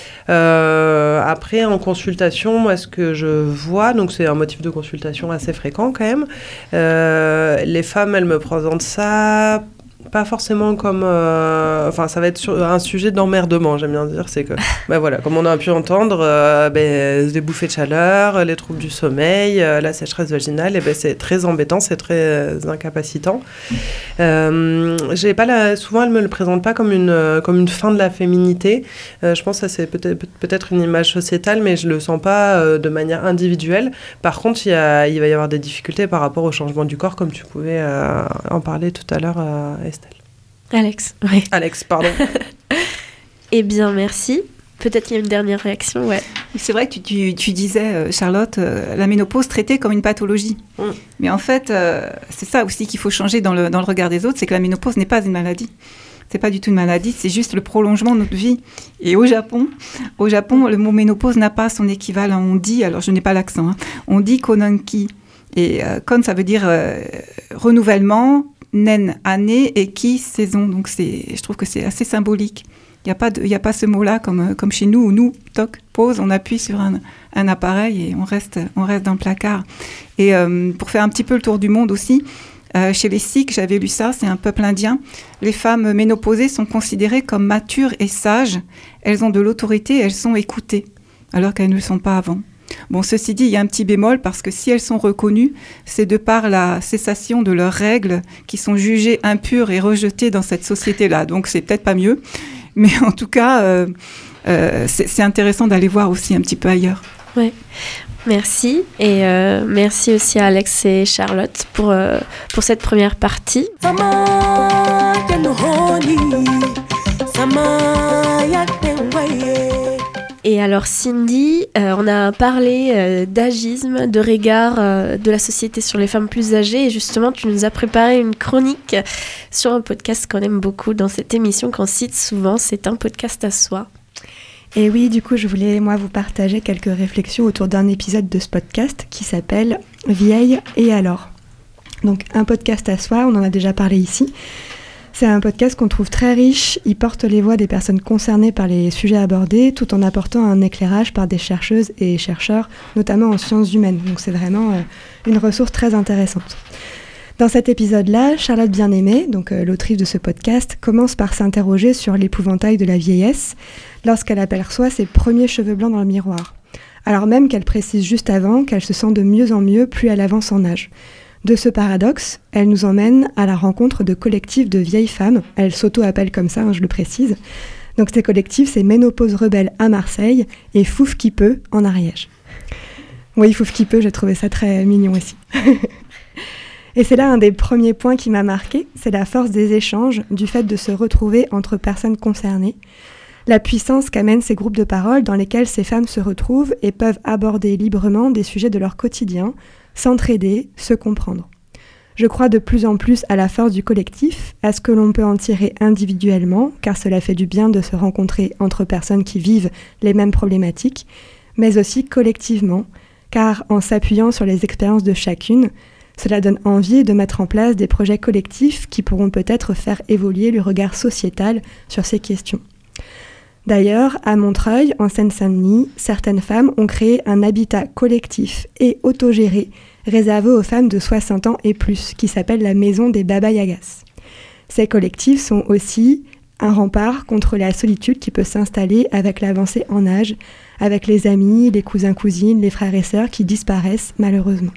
Euh, après, en consultation, moi, ce que je vois, donc c'est un motif de consultation assez fréquent quand même, euh, les femmes, elles me présentent ça pas forcément comme... Euh, enfin, ça va être sur un sujet d'emmerdement, j'aime bien dire. C'est que, ben voilà, comme on a pu entendre, euh, ben, des bouffées de chaleur, les troubles du sommeil, euh, la sécheresse vaginale, et ben, c'est très embêtant, c'est très incapacitant. Euh, j'ai pas la, souvent, elles me le présentent pas comme une, comme une fin de la féminité. Euh, je pense que ça, c'est peut-être, peut-être une image sociétale, mais je le sens pas euh, de manière individuelle. Par contre, il, y a, il va y avoir des difficultés par rapport au changement du corps, comme tu pouvais euh, en parler tout à l'heure, euh, Estelle. Alex, oui. Alex, pardon. Eh bien, merci. Peut-être qu'il y a une dernière réaction, ouais. C'est vrai que tu, tu, tu disais, Charlotte, euh, la ménopause traitée comme une pathologie. Mmh. Mais en fait, euh, c'est ça aussi qu'il faut changer dans le, dans le regard des autres, c'est que la ménopause n'est pas une maladie. C'est pas du tout une maladie, c'est juste le prolongement de notre vie. Et au Japon, au Japon, le mot ménopause n'a pas son équivalent. On dit, alors je n'ai pas l'accent, hein, on dit konanki. Et euh, kon, ça veut dire euh, renouvellement, nen, année, et ki, saison. Donc c'est, je trouve que c'est assez symbolique. Il n'y a pas de, il y a pas ce mot-là comme, comme chez nous, où nous, toc, pause, on appuie sur un, un appareil et on reste, on reste dans le placard. Et euh, pour faire un petit peu le tour du monde aussi, euh, chez les Sikhs, j'avais lu ça, c'est un peuple indien, les femmes ménopausées sont considérées comme matures et sages. Elles ont de l'autorité, elles sont écoutées, alors qu'elles ne le sont pas avant. Bon, ceci dit, il y a un petit bémol parce que si elles sont reconnues, c'est de par la cessation de leurs règles qui sont jugées impures et rejetées dans cette société-là. Donc, c'est peut-être pas mieux. Mais en tout cas, euh, euh, c'est, c'est intéressant d'aller voir aussi un petit peu ailleurs. Ouais. Merci. Et euh, merci aussi à Alex et Charlotte pour, euh, pour cette première partie. Et alors Cindy, euh, on a parlé euh, d'agisme, de regard euh, de la société sur les femmes plus âgées et justement tu nous as préparé une chronique sur un podcast qu'on aime beaucoup dans cette émission qu'on cite souvent, c'est un podcast à soi. Et oui, du coup je voulais moi vous partager quelques réflexions autour d'un épisode de ce podcast qui s'appelle « Vieille et alors ». Donc un podcast à soi, on en a déjà parlé ici. C'est un podcast qu'on trouve très riche, il porte les voix des personnes concernées par les sujets abordés tout en apportant un éclairage par des chercheuses et chercheurs, notamment en sciences humaines. Donc c'est vraiment euh, une ressource très intéressante. Dans cet épisode-là, Charlotte Bien-Aimée, donc euh, l'autrice de ce podcast, commence par s'interroger sur l'épouvantail de la vieillesse lorsqu'elle aperçoit ses premiers cheveux blancs dans le miroir. Alors même qu'elle précise juste avant qu'elle se sent de mieux en mieux plus elle avance en âge. De ce paradoxe, elle nous emmène à la rencontre de collectifs de vieilles femmes. Elle s'auto-appelle comme ça, hein, je le précise. Donc ces collectifs, c'est Ménopause Rebelle à Marseille et Fouf qui peut en Ariège. Oui, Fouf qui peut, j'ai trouvé ça très mignon aussi. Et c'est là un des premiers points qui m'a marqué, c'est la force des échanges, du fait de se retrouver entre personnes concernées. La puissance qu'amènent ces groupes de parole dans lesquels ces femmes se retrouvent et peuvent aborder librement des sujets de leur quotidien, s'entraider, se comprendre. Je crois de plus en plus à la force du collectif, à ce que l'on peut en tirer individuellement, car cela fait du bien de se rencontrer entre personnes qui vivent les mêmes problématiques, mais aussi collectivement, car en s'appuyant sur les expériences de chacune, cela donne envie de mettre en place des projets collectifs qui pourront peut-être faire évoluer le regard sociétal sur ces questions. D'ailleurs, à Montreuil, en Seine-Saint-Denis, certaines femmes ont créé un habitat collectif et autogéré réservé aux femmes de soixante ans et plus, qui s'appelle la Maison des Baba Yagas. Ces collectifs sont aussi un rempart contre la solitude qui peut s'installer avec l'avancée en âge, avec les amis, les cousins-cousines, les frères et sœurs qui disparaissent malheureusement.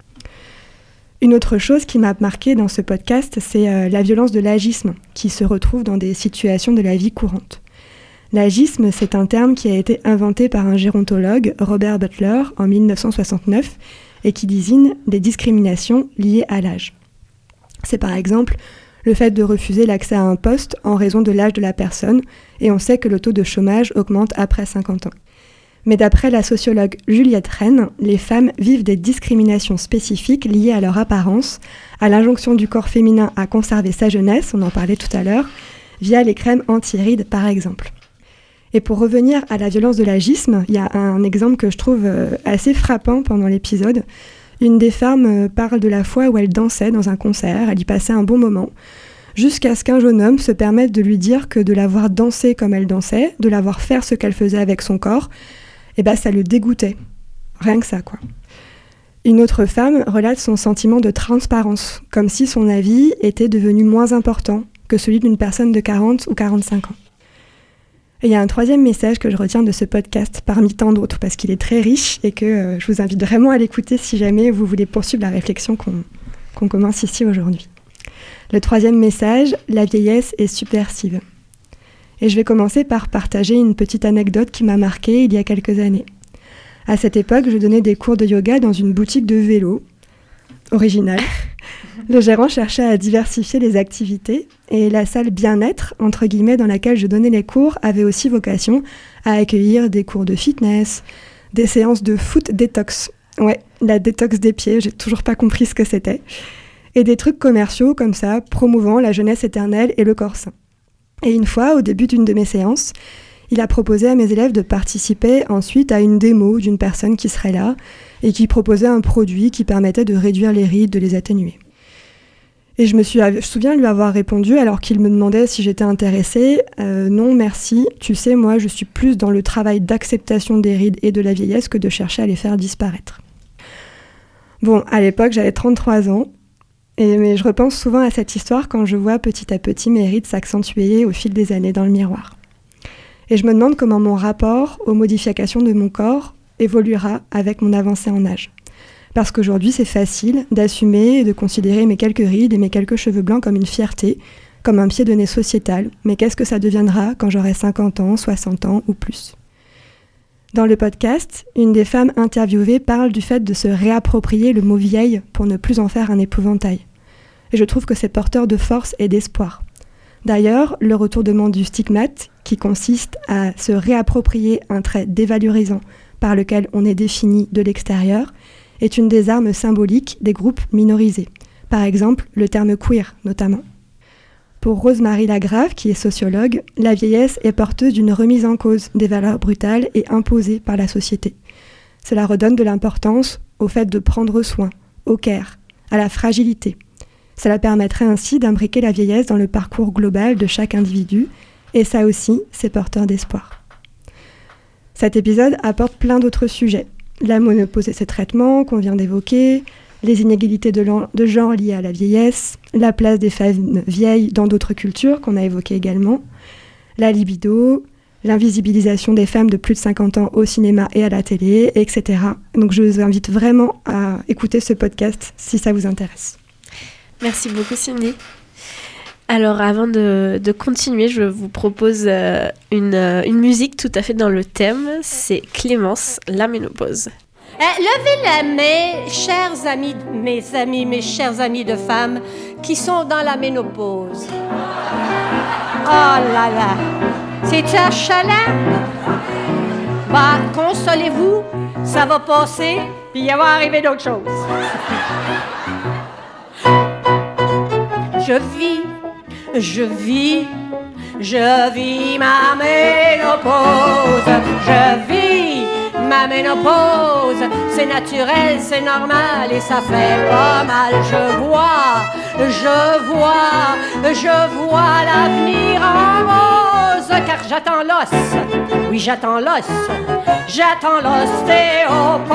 Une autre chose qui m'a marquée dans ce podcast, c'est euh, la violence de l'agisme, qui se retrouve dans des situations de la vie courante. L'agisme, c'est un terme qui a été inventé par un gérontologue, Robert Butler, en dix-neuf cent soixante-neuf, et qui désigne des discriminations liées à l'âge. C'est par exemple le fait de refuser l'accès à un poste en raison de l'âge de la personne, et on sait que le taux de chômage augmente après cinquante ans. Mais d'après la sociologue Juliette Rennes, les femmes vivent des discriminations spécifiques liées à leur apparence, à l'injonction du corps féminin à conserver sa jeunesse, on en parlait tout à l'heure, via les crèmes anti-rides par exemple. Et pour revenir à la violence de l'agisme, il y a un exemple que je trouve assez frappant pendant l'épisode. Une des femmes parle de la fois où elle dansait dans un concert, elle y passait un bon moment, jusqu'à ce qu'un jeune homme se permette de lui dire que de la voir danser comme elle dansait, de la voir faire ce qu'elle faisait avec son corps, eh ben ça le dégoûtait. Rien que ça, quoi. Une autre femme relate son sentiment de transparence, comme si son avis était devenu moins important que celui d'une personne de quarante ou quarante-cinq ans. Et il y a un troisième message que je retiens de ce podcast, parmi tant d'autres, parce qu'il est très riche et que euh, je vous invite vraiment à l'écouter si jamais vous voulez poursuivre la réflexion qu'on, qu'on commence ici aujourd'hui. Le troisième message, la vieillesse est subversive. Et je vais commencer par partager une petite anecdote qui m'a marquée il y a quelques années. À cette époque, je donnais des cours de yoga dans une boutique de vélos. Original. Le gérant cherchait à diversifier les activités et la salle bien-être, entre guillemets, dans laquelle je donnais les cours, avait aussi vocation à accueillir des cours de fitness, des séances de foot détox. Ouais, la détox des pieds, j'ai toujours pas compris ce que c'était. Et des trucs commerciaux comme ça, promouvant la jeunesse éternelle et le corps sain. Et une fois, au début d'une de mes séances, il a proposé à mes élèves de participer ensuite à une démo d'une personne qui serait là et qui proposait un produit qui permettait de réduire les rides, de les atténuer. Et je me suis, je me souviens lui avoir répondu alors qu'il me demandait si j'étais intéressée. Euh, non, merci. Tu sais, moi, je suis plus dans le travail d'acceptation des rides et de la vieillesse que de chercher à les faire disparaître. Bon, à l'époque, j'avais trente-trois ans. Et, mais je repense souvent à cette histoire quand je vois petit à petit mes rides s'accentuer au fil des années dans le miroir. Et je me demande comment mon rapport aux modifications de mon corps évoluera avec mon avancée en âge. Parce qu'aujourd'hui, c'est facile d'assumer et de considérer mes quelques rides et mes quelques cheveux blancs comme une fierté, comme un pied de nez sociétal. Mais qu'est-ce que ça deviendra quand j'aurai cinquante ans, soixante ans ou plus ? Dans le podcast, une des femmes interviewées parle du fait de se réapproprier le mot « vieille » pour ne plus en faire un épouvantail. Et je trouve que c'est porteur de force et d'espoir. D'ailleurs, le retournement du stigmate, qui consiste à se réapproprier un trait dévalorisant par lequel on est défini de l'extérieur, est une des armes symboliques des groupes minorisés. Par exemple, le terme queer, notamment. Pour Rose-Marie Lagrave, qui est sociologue, la vieillesse est porteuse d'une remise en cause des valeurs brutales et imposées par la société. Cela redonne de l'importance au fait de prendre soin, au care, à la fragilité. Cela permettrait ainsi d'imbriquer la vieillesse dans le parcours global de chaque individu, et ça aussi, c'est porteur d'espoir. Cet épisode apporte plein d'autres sujets. La ménopause et ses traitements qu'on vient d'évoquer, les inégalités de, de genre liées à la vieillesse, la place des femmes vieilles dans d'autres cultures qu'on a évoquées également, la libido, l'invisibilisation des femmes de plus de cinquante ans au cinéma et à la télé, et cetera. Donc je vous invite vraiment à écouter ce podcast si ça vous intéresse. Merci beaucoup Cindy. Alors avant de, de continuer, je vous propose euh, une, euh, une musique tout à fait dans le thème, c'est Clémence, la ménopause. Eh, levez la main, chers amis, mes amis, mes chers amis de femmes qui sont dans la ménopause. Oh là là, c'est-tu achalant? Bah, consolez-vous, ça va passer, puis il va arriver d'autres choses. Je vis Je vis, je vis ma ménopause, je vis ma ménopause, c'est naturel, c'est normal et ça fait pas mal. Je vois, je vois, je vois l'avenir en rose, car j'attends l'os, oui j'attends l'os, j'attends l'ostéoporose.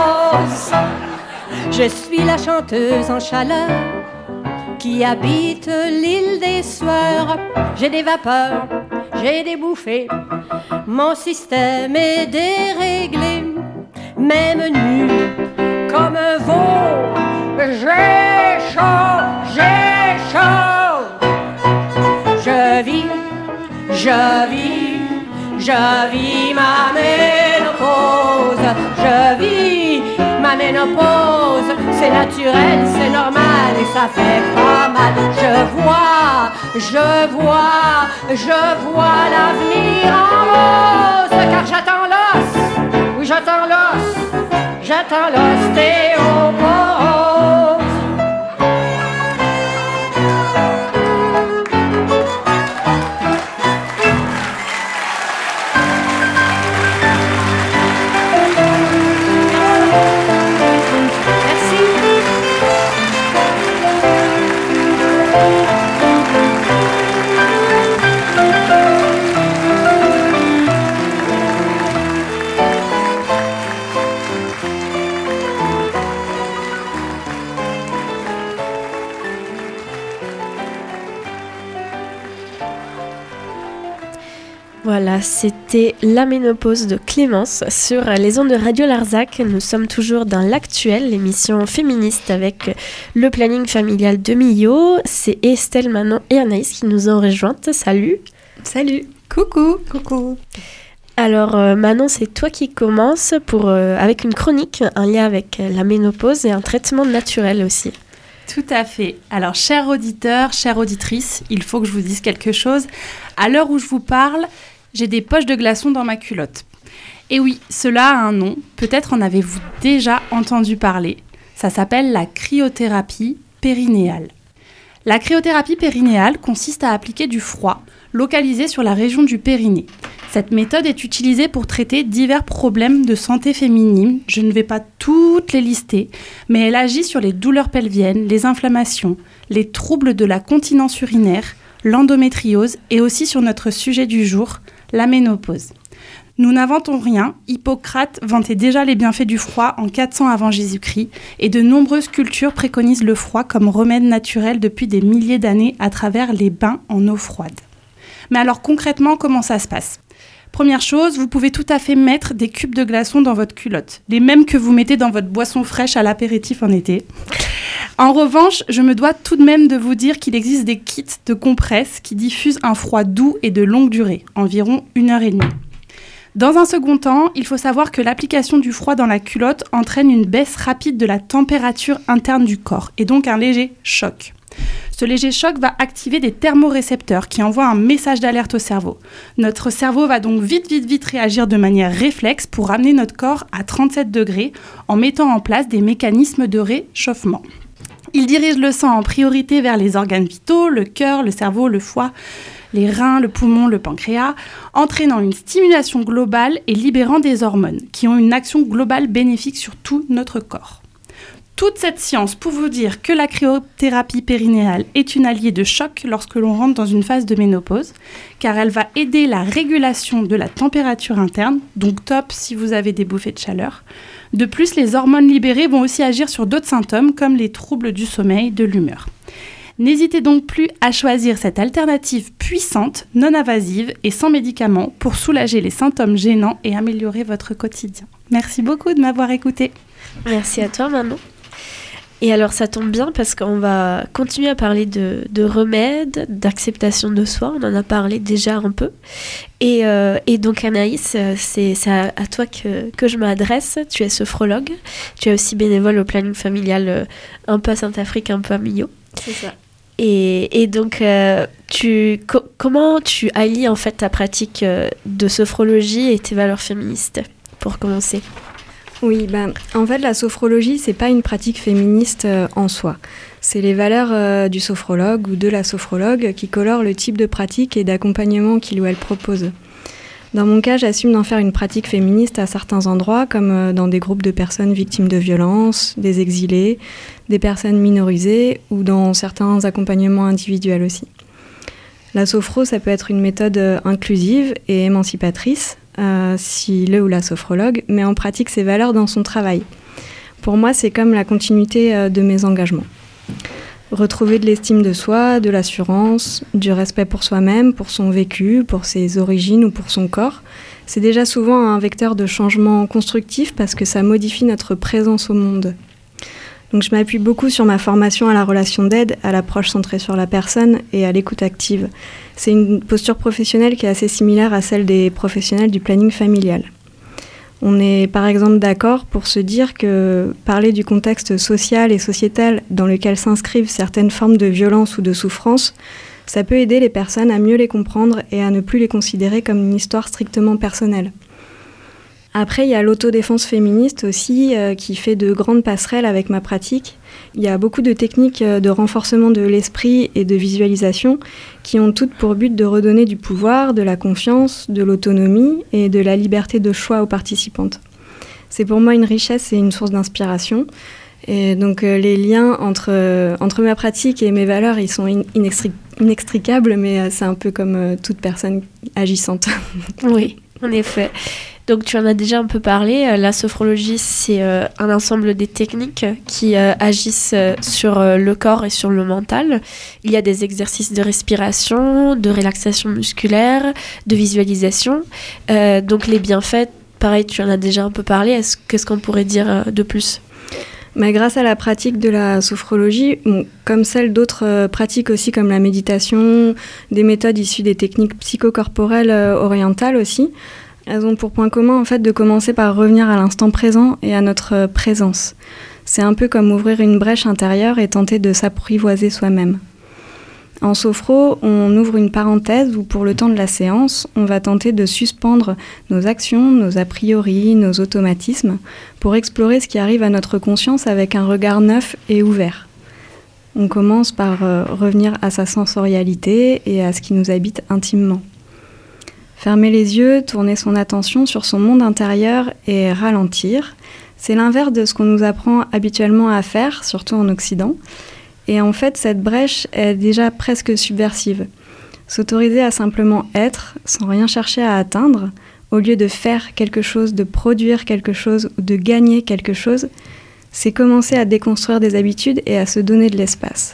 Je suis la chanteuse en chaleur qui habite l'île des sueurs. J'ai des vapeurs, j'ai des bouffées, mon système est déréglé. Même nu comme un veau, j'ai chaud, j'ai chaud. Je vis, je vis, je vis ma ménopause, je vis ma ménopause, c'est naturel, c'est normal et ça fait pas mal. Je vois, je vois, je vois l'avenir en rose, car j'attends l'os, oui j'attends l'os, j'attends l'ostéoporose. Voilà, c'était la ménopause de Clémence sur les ondes de Radio Larzac. Nous sommes toujours dans l'actuel, l'émission féministe avec le planning familial de Millau. C'est Estelle, Manon et Anaïs qui nous ont rejointes. Salut. Salut. Coucou. Coucou. Alors euh, Manon, c'est toi qui commences pour, euh, avec une chronique, un lien avec la ménopause et un traitement naturel aussi. Tout à fait. Alors, chers auditeurs, chères auditrices, il faut que je vous dise quelque chose. À l'heure où je vous parle, j'ai des poches de glaçons dans ma culotte. Et oui, cela a un nom. Peut-être en avez-vous déjà entendu parler. Ça s'appelle la cryothérapie périnéale. La cryothérapie périnéale consiste à appliquer du froid localisé sur la région du périnée. Cette méthode est utilisée pour traiter divers problèmes de santé féminine. Je ne vais pas toutes les lister, mais elle agit sur les douleurs pelviennes, les inflammations, les troubles de la continence urinaire, l'endométriose et aussi sur notre sujet du jour, la ménopause. Nous n'inventons rien, Hippocrate vantait déjà les bienfaits du froid en quatre cents avant Jésus-Christ et de nombreuses cultures préconisent le froid comme remède naturel depuis des milliers d'années à travers les bains en eau froide. Mais alors concrètement, comment ça se passe ? Première chose, vous pouvez tout à fait mettre des cubes de glaçons dans votre culotte, les mêmes que vous mettez dans votre boisson fraîche à l'apéritif en été. En revanche, je me dois tout de même de vous dire qu'il existe des kits de compresses qui diffusent un froid doux et de longue durée, environ une heure et demie. Dans un second temps, il faut savoir que l'application du froid dans la culotte entraîne une baisse rapide de la température interne du corps et donc un léger choc. Ce léger choc va activer des thermorécepteurs qui envoient un message d'alerte au cerveau. Notre cerveau va donc vite, vite, vite réagir de manière réflexe pour ramener notre corps à trente-sept degrés en mettant en place des mécanismes de réchauffement. Il dirige le sang en priorité vers les organes vitaux, le cœur, le cerveau, le foie, les reins, le poumon, le pancréas, entraînant une stimulation globale et libérant des hormones qui ont une action globale bénéfique sur tout notre corps. Toute cette science pour vous dire que la cryothérapie périnéale est une alliée de choc lorsque l'on rentre dans une phase de ménopause, car elle va aider la régulation de la température interne, donc top si vous avez des bouffées de chaleur. De plus, les hormones libérées vont aussi agir sur d'autres symptômes comme les troubles du sommeil, de l'humeur. N'hésitez donc plus à choisir cette alternative puissante, non invasive et sans médicaments pour soulager les symptômes gênants et améliorer votre quotidien. Merci beaucoup de m'avoir écoutée. Merci à toi Manon. Et alors ça tombe bien parce qu'on va continuer à parler de, de remèdes, d'acceptation de soi, on en a parlé déjà un peu. Et, euh, et donc Anaïs, c'est, c'est à, à toi que, que je m'adresse, tu es sophrologue, tu es aussi bénévole au planning familial euh, un peu à Saint-Afrique, un peu à Millau. C'est ça. Et, et donc, euh, tu, co- comment tu allies en fait ta pratique euh, de sophrologie et tes valeurs féministes, pour commencer ? Oui, ben, en fait, la sophrologie, c'est pas une pratique féministe euh, en soi. C'est les valeurs euh, du sophrologue ou de la sophrologue qui colorent le type de pratique et d'accompagnement qu'il ou elle propose. Dans mon cas, j'assume d'en faire une pratique féministe à certains endroits, comme euh, dans des groupes de personnes victimes de violences, des exilés, des personnes minorisées ou dans certains accompagnements individuels aussi. La sophro, ça peut être une méthode euh, inclusive et émancipatrice, euh, si le ou la sophrologue met en pratique ses valeurs dans son travail. Pour moi, c'est comme la continuité euh, de mes engagements. Retrouver de l'estime de soi, de l'assurance, du respect pour soi-même, pour son vécu, pour ses origines ou pour son corps, c'est déjà souvent un vecteur de changement constructif parce que ça modifie notre présence au monde. Donc je m'appuie beaucoup sur ma formation à la relation d'aide, à l'approche centrée sur la personne et à l'écoute active. C'est une posture professionnelle qui est assez similaire à celle des professionnels du planning familial. On est par exemple d'accord pour se dire que parler du contexte social et sociétal dans lequel s'inscrivent certaines formes de violence ou de souffrance, ça peut aider les personnes à mieux les comprendre et à ne plus les considérer comme une histoire strictement personnelle. Après, il y a l'autodéfense féministe aussi euh, qui fait de grandes passerelles avec ma pratique. Il y a beaucoup de techniques de renforcement de l'esprit et de visualisation qui ont toutes pour but de redonner du pouvoir, de la confiance, de l'autonomie et de la liberté de choix aux participantes. C'est pour moi une richesse et une source d'inspiration. Et donc euh, les liens entre, euh, entre ma pratique et mes valeurs, ils sont in- inextri- inextricables, mais euh, c'est un peu comme euh, toute personne agissante. Oui, en effet. Donc tu en as déjà un peu parlé, la sophrologie c'est euh, un ensemble des techniques qui euh, agissent euh, sur euh, le corps et sur le mental. Il y a des exercices de respiration, de relaxation musculaire, de visualisation. Euh, donc les bienfaits, pareil tu en as déjà un peu parlé, est-ce, qu'est-ce qu'on pourrait dire euh, de plus ? Mais grâce à la pratique de la sophrologie, bon, comme celle d'autres euh, pratiques aussi comme la méditation, des méthodes issues des techniques psychocorporelles euh, orientales aussi, elles ont pour point commun en fait de commencer par revenir à l'instant présent et à notre présence. C'est un peu comme ouvrir une brèche intérieure et tenter de s'apprivoiser soi-même. En sophro, on ouvre une parenthèse où pour le temps de la séance, on va tenter de suspendre nos actions, nos a priori, nos automatismes pour explorer ce qui arrive à notre conscience avec un regard neuf et ouvert. On commence par euh, revenir à sa sensorialité et à ce qui nous habite intimement. Fermer les yeux, tourner son attention sur son monde intérieur et ralentir. C'est l'inverse de ce qu'on nous apprend habituellement à faire, surtout en Occident. Et en fait, cette brèche est déjà presque subversive. S'autoriser à simplement être, sans rien chercher à atteindre, au lieu de faire quelque chose, de produire quelque chose ou de gagner quelque chose, c'est commencer à déconstruire des habitudes et à se donner de l'espace.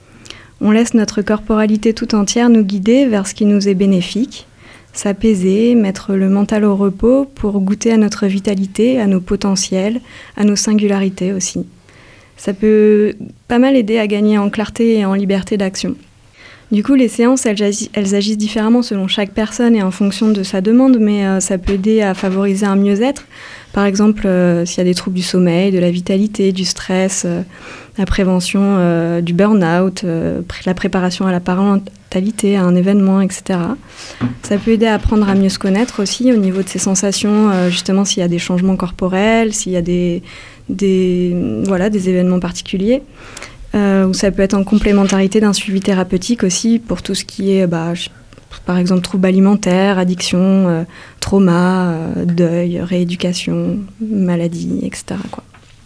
On laisse notre corporalité tout entière nous guider vers ce qui nous est bénéfique, s'apaiser, mettre le mental au repos pour goûter à notre vitalité, à nos potentiels, à nos singularités aussi. Ça peut pas mal aider à gagner en clarté et en liberté d'action. Du coup, les séances, elles agissent, elles agissent différemment selon chaque personne et en fonction de sa demande, mais euh, ça peut aider à favoriser un mieux-être. Par exemple, euh, s'il y a des troubles du sommeil, de la vitalité, du stress, euh, la prévention euh, du burn-out, euh, la préparation à la parentalité, à un événement, et cetera. Ça peut aider à apprendre à mieux se connaître aussi au niveau de ses sensations, euh, justement s'il y a des changements corporels, s'il y a des, des, voilà, des événements particuliers. Euh, ou ça peut être en complémentarité d'un suivi thérapeutique aussi pour tout ce qui est, bah, par exemple, troubles alimentaires, addiction, euh, trauma, euh, deuil, rééducation, maladie, et cetera, quoi.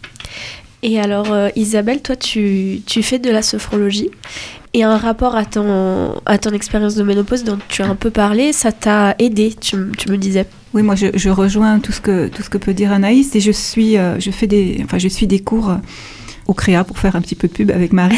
Et alors, euh, Isabelle, toi, tu, tu fais de la sophrologie. Et un rapport à ton, à ton expérience de ménopause dont tu as un peu parlé, ça t'a aidé, tu, tu me disais. Oui, moi, je, je rejoins tout ce que, tout ce que peut dire Anaïs. Et je suis, euh, je fais des, enfin, je suis des cours... Euh, au Créa pour faire un petit peu de pub avec Marie.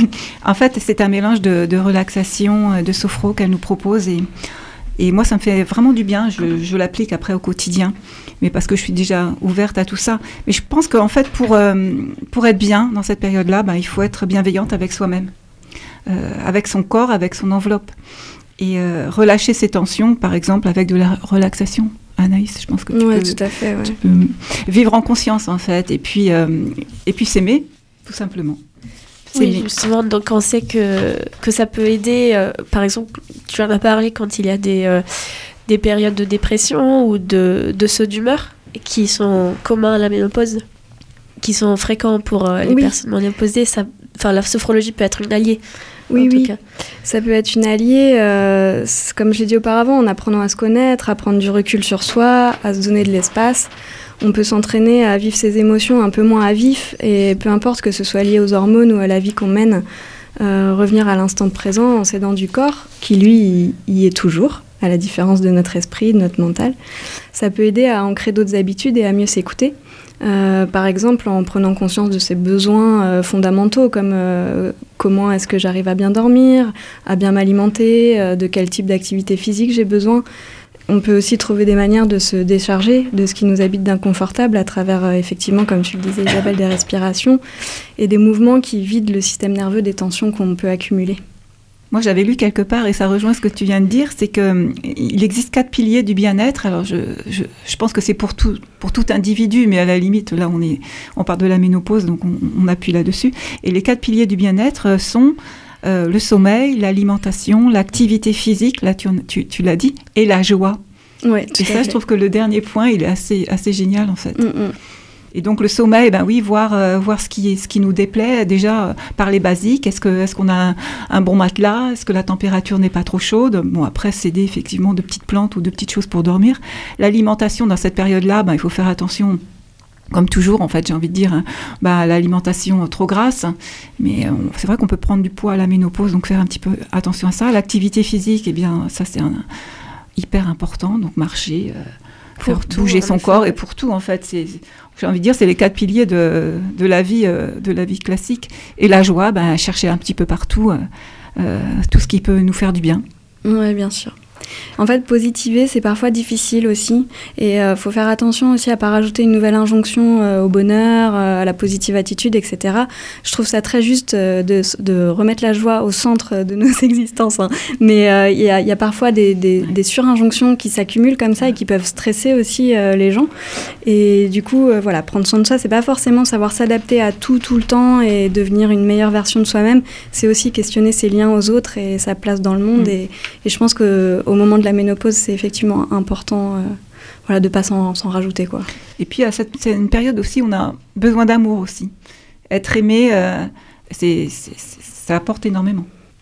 En fait, c'est un mélange de, de relaxation, de sophro qu'elle nous propose et, et moi, ça me fait vraiment du bien. Je, je l'applique après au quotidien, mais parce que je suis déjà ouverte à tout ça. Mais je pense qu'en fait, pour, euh, pour être bien dans cette période-là, ben, il faut être bienveillante avec soi-même, euh, avec son corps, avec son enveloppe. Et euh, relâcher ses tensions, par exemple, avec de la relaxation. Anaïs, je pense que tu, ouais, peux, tout à fait, ouais. tu peux vivre en conscience, en fait, et puis, euh, et puis s'aimer, tout simplement. Oui, justement, donc on sait que, que ça peut aider, euh, par exemple, tu en as parlé quand il y a des, euh, des périodes de dépression ou de, de sauts d'humeur qui sont communs à la ménopause, qui sont fréquents pour euh, les oui. personnes ménopausées. Ça, enfin, la sophrologie peut être une alliée. Oui, oui, cas. Ça peut être une alliée, euh, comme j'ai dit auparavant, en apprenant à se connaître, à prendre du recul sur soi, à se donner de l'espace. On peut s'entraîner à vivre ses émotions un peu moins à vif, et peu importe que ce soit lié aux hormones ou à la vie qu'on mène, euh, revenir à l'instant présent en s'aidant du corps, qui lui y est toujours, à la différence de notre esprit, de notre mental. Ça peut aider à ancrer d'autres habitudes et à mieux s'écouter. Euh, par exemple, en prenant conscience de ses besoins euh, fondamentaux, comme euh, comment est-ce que j'arrive à bien dormir, à bien m'alimenter, euh, de quel type d'activité physique j'ai besoin. On peut aussi trouver des manières de se décharger de ce qui nous habite d'inconfortable à travers, euh, effectivement, comme tu le disais Isabelle, des respirations et des mouvements qui vident le système nerveux des tensions qu'on peut accumuler. Moi, j'avais lu quelque part, et ça rejoint ce que tu viens de dire, c'est qu'il existe quatre piliers du bien-être. Alors, je, je, je pense que c'est pour tout, pour tout individu, mais à la limite, là, on, est, on parle de la ménopause, donc on, on appuie là-dessus. Et les quatre piliers du bien-être sont euh, le sommeil, l'alimentation, l'activité physique, là, tu, tu, tu l'as dit, et la joie. Ouais, et ça, je trouve que le dernier point, il est assez, assez génial, en fait. Mm-mm. Et donc le sommeil, ben oui, voir, euh, voir ce, qui, ce qui nous déplaît, déjà euh, par les basiques. Est-ce, que, est-ce qu'on a un, un bon matelas? Est-ce que la température n'est pas trop chaude? Bon, après, s'aider effectivement de petites plantes ou de petites choses pour dormir. L'alimentation, dans cette période-là, ben, il faut faire attention. Comme toujours, en fait, j'ai envie de dire, hein, bah, l'alimentation trop grasse. Mais euh, c'est vrai qu'on peut prendre du poids à la ménopause, donc faire un petit peu attention à ça. L'activité physique, eh bien, ça, c'est un, hyper important. Donc marcher, euh, faire tout, bouger son corps. Et pour tout, en fait, c'est... J'ai envie de dire, c'est les quatre piliers de, de, la, vie, euh, de la vie classique. Et la joie, ben, chercher un petit peu partout euh, euh, tout ce qui peut nous faire du bien. Oui, bien sûr. En fait, positiver, c'est parfois difficile aussi. Et il euh, faut faire attention aussi à ne pas rajouter une nouvelle injonction euh, au bonheur, euh, à la positive attitude, et cetera. Je trouve ça très juste euh, de, de remettre la joie au centre de nos existences. Hein. Mais il euh, y, a, y a parfois des, des, des surinjonctions qui s'accumulent comme ça et qui peuvent stresser aussi euh, les gens. Et du coup, euh, voilà, prendre soin de soi, c'est pas forcément savoir s'adapter à tout, tout le temps et devenir une meilleure version de soi-même. C'est aussi questionner ses liens aux autres et sa place dans le monde. Mmh. Et, et je pense que au moment de la ménopause, c'est effectivement important euh, voilà, de ne pas s'en, s'en rajouter, quoi. Et puis, à cette, c'est une période aussi où on a besoin d'amour aussi. Être aimé, euh, c'est, c'est, ça apporte énormément.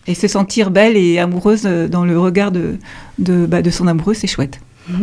Et se sentir belle et amoureuse dans le regard de, de, bah, de son amoureux, c'est chouette.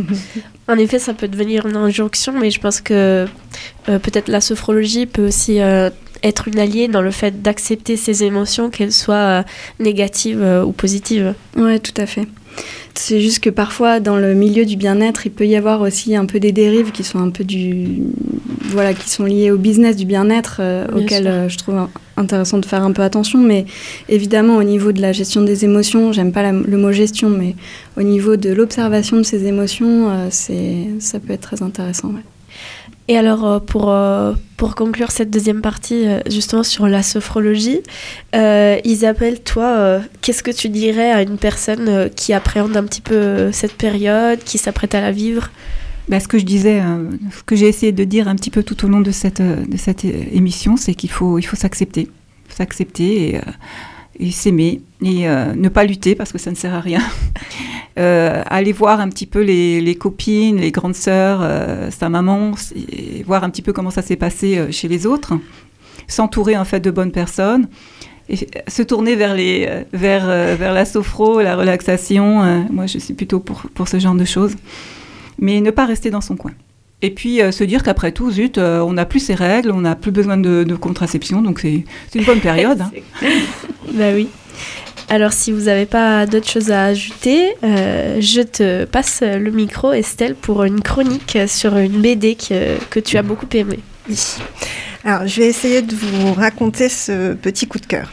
En effet, ça peut devenir une injonction, mais je pense que euh, peut-être la sophrologie peut aussi euh, être une alliée dans le fait d'accepter ses émotions, qu'elles soient euh, négatives euh, ou positives. Oui, tout à fait. C'est juste que parfois, dans le milieu du bien-être, il peut y avoir aussi un peu des dérives qui sont un peu du... Voilà, qui sont liées au business du bien-être, euh, auquel euh, je trouve intéressant de faire un peu attention. Mais évidemment, au niveau de la gestion des émotions, j'aime pas la, le mot gestion, mais au niveau de l'observation de ces émotions, euh, c'est, ça peut être très intéressant. Ouais. Et alors, euh, pour, euh, pour conclure cette deuxième partie, euh, justement sur la sophrologie, euh, Isabelle, toi, euh, qu'est-ce que tu dirais à une personne euh, qui appréhende un petit peu euh, cette période, qui s'apprête à la vivre ? Bah, ce que je disais, euh, ce que j'ai essayé de dire un petit peu tout au long de cette, euh, de cette émission, c'est qu'il faut, il faut s'accepter, s'accepter et, euh, et s'aimer, et euh, ne pas lutter parce que ça ne sert à rien. Euh, aller voir un petit peu les, les copines, les grandes sœurs, euh, sa maman, et voir un petit peu comment ça s'est passé euh, chez les autres, s'entourer en fait de bonnes personnes, et se tourner vers, les, euh, vers, euh, vers la sophro, la relaxation. Euh, moi, je suis plutôt pour, pour ce genre de choses. Mais ne pas rester dans son coin. Et puis euh, se dire qu'après tout, zut, euh, on n'a plus ses règles, on n'a plus besoin de, de contraception, donc c'est, c'est une bonne période. Hein. Bah oui. Alors, si vous n'avez pas d'autres choses à ajouter, euh, je te passe le micro, Estelle, pour une chronique sur une B D que, que tu as beaucoup aimée. Oui. Alors, je vais essayer de vous raconter ce petit coup de cœur.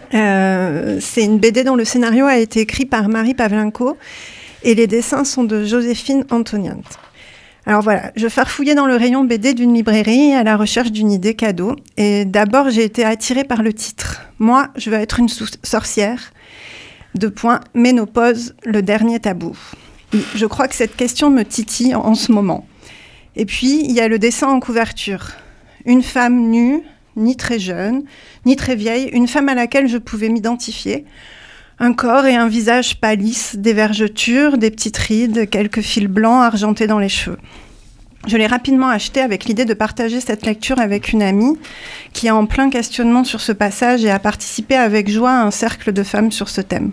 Euh, c'est une B D dont le scénario a été écrit par Marie Pavlenko et les dessins sont de Joséphine Antoniente. Alors voilà, je farfouillais dans le rayon B D d'une librairie à la recherche d'une idée cadeau. Et d'abord, j'ai été attirée par le titre. Moi, je veux être une sou- sorcière. Deux points, ménopause, le dernier tabou. Je crois que cette question me titille en ce moment. Et puis, il y a le dessin en couverture. Une femme nue, ni très jeune, ni très vieille, une femme à laquelle je pouvais m'identifier. Un corps et un visage pâlissent, des vergetures, des petites rides, quelques fils blancs argentés dans les cheveux. Je l'ai rapidement acheté avec l'idée de partager cette lecture avec une amie qui est en plein questionnement sur ce passage et a participé avec joie à un cercle de femmes sur ce thème.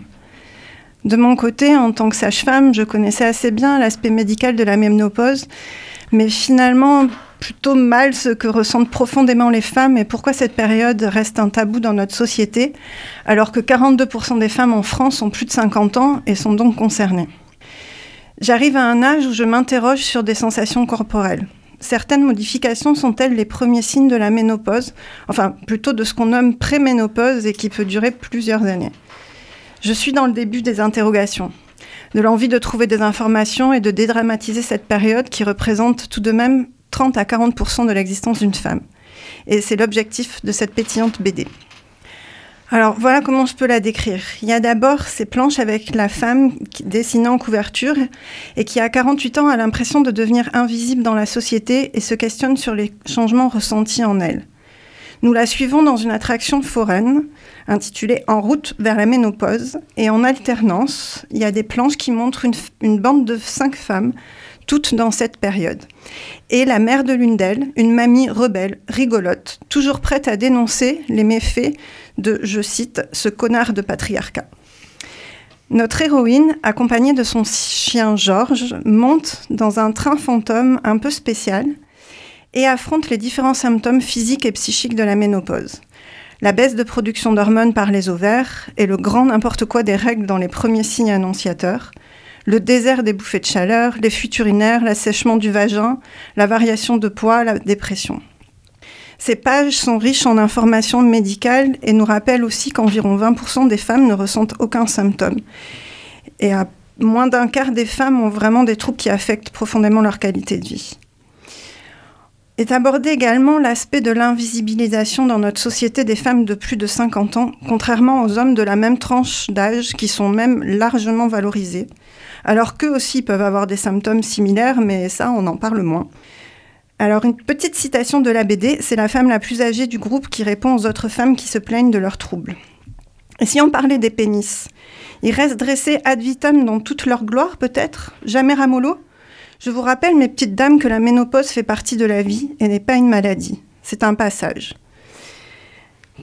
De mon côté, en tant que sage-femme, je connaissais assez bien l'aspect médical de la ménopause, mais finalement plutôt mal ce que ressentent profondément les femmes et pourquoi cette période reste un tabou dans notre société, alors que quarante-deux pour cent des femmes en France ont plus de cinquante ans et sont donc concernées. J'arrive à un âge où je m'interroge sur des sensations corporelles. Certaines modifications sont-elles les premiers signes de la ménopause, enfin plutôt de ce qu'on nomme préménopause et qui peut durer plusieurs années. Je suis dans le début des interrogations, de l'envie de trouver des informations et de dédramatiser cette période qui représente tout de même trente à quarante pour cent de l'existence d'une femme. Et c'est l'objectif de cette pétillante B D. Alors voilà comment je peux la décrire. Il y a d'abord ces planches avec la femme dessinée en couverture et qui à quarante-huit ans a l'impression de devenir invisible dans la société et se questionne sur les changements ressentis en elle. Nous la suivons dans une attraction foraine intitulée « En route vers la ménopause » et en alternance, il y a des planches qui montrent une, une bande de cinq femmes, toutes dans cette période. Et la mère de l'une d'elles, une mamie rebelle, rigolote, toujours prête à dénoncer les méfaits de, je cite, « ce connard de patriarcat ». Notre héroïne, accompagnée de son chien Georges, monte dans un train fantôme un peu spécial et affronte les différents symptômes physiques et psychiques de la ménopause. La baisse de production d'hormones par les ovaires et le grand n'importe quoi des règles dans les premiers signes annonciateurs, le désert des bouffées de chaleur, les fuites urinaires, l'assèchement du vagin, la variation de poids, la dépression. Ces pages sont riches en informations médicales et nous rappellent aussi qu'environ vingt pour cent des femmes ne ressentent aucun symptôme. Et à moins d'un quart des femmes ont vraiment des troubles qui affectent profondément leur qualité de vie. Est abordé également l'aspect de l'invisibilisation dans notre société des femmes de plus de cinquante ans, contrairement aux hommes de la même tranche d'âge qui sont même largement valorisés, alors qu'eux aussi peuvent avoir des symptômes similaires, mais ça, on en parle moins. Alors, une petite citation de la B D, c'est la femme la plus âgée du groupe qui répond aux autres femmes qui se plaignent de leurs troubles. Et si on parlait des pénis, ils restent dressés ad vitam dans toute leur gloire, peut-être, jamais ramollo. Je vous rappelle, mes petites dames, que la ménopause fait partie de la vie et n'est pas une maladie. C'est un passage.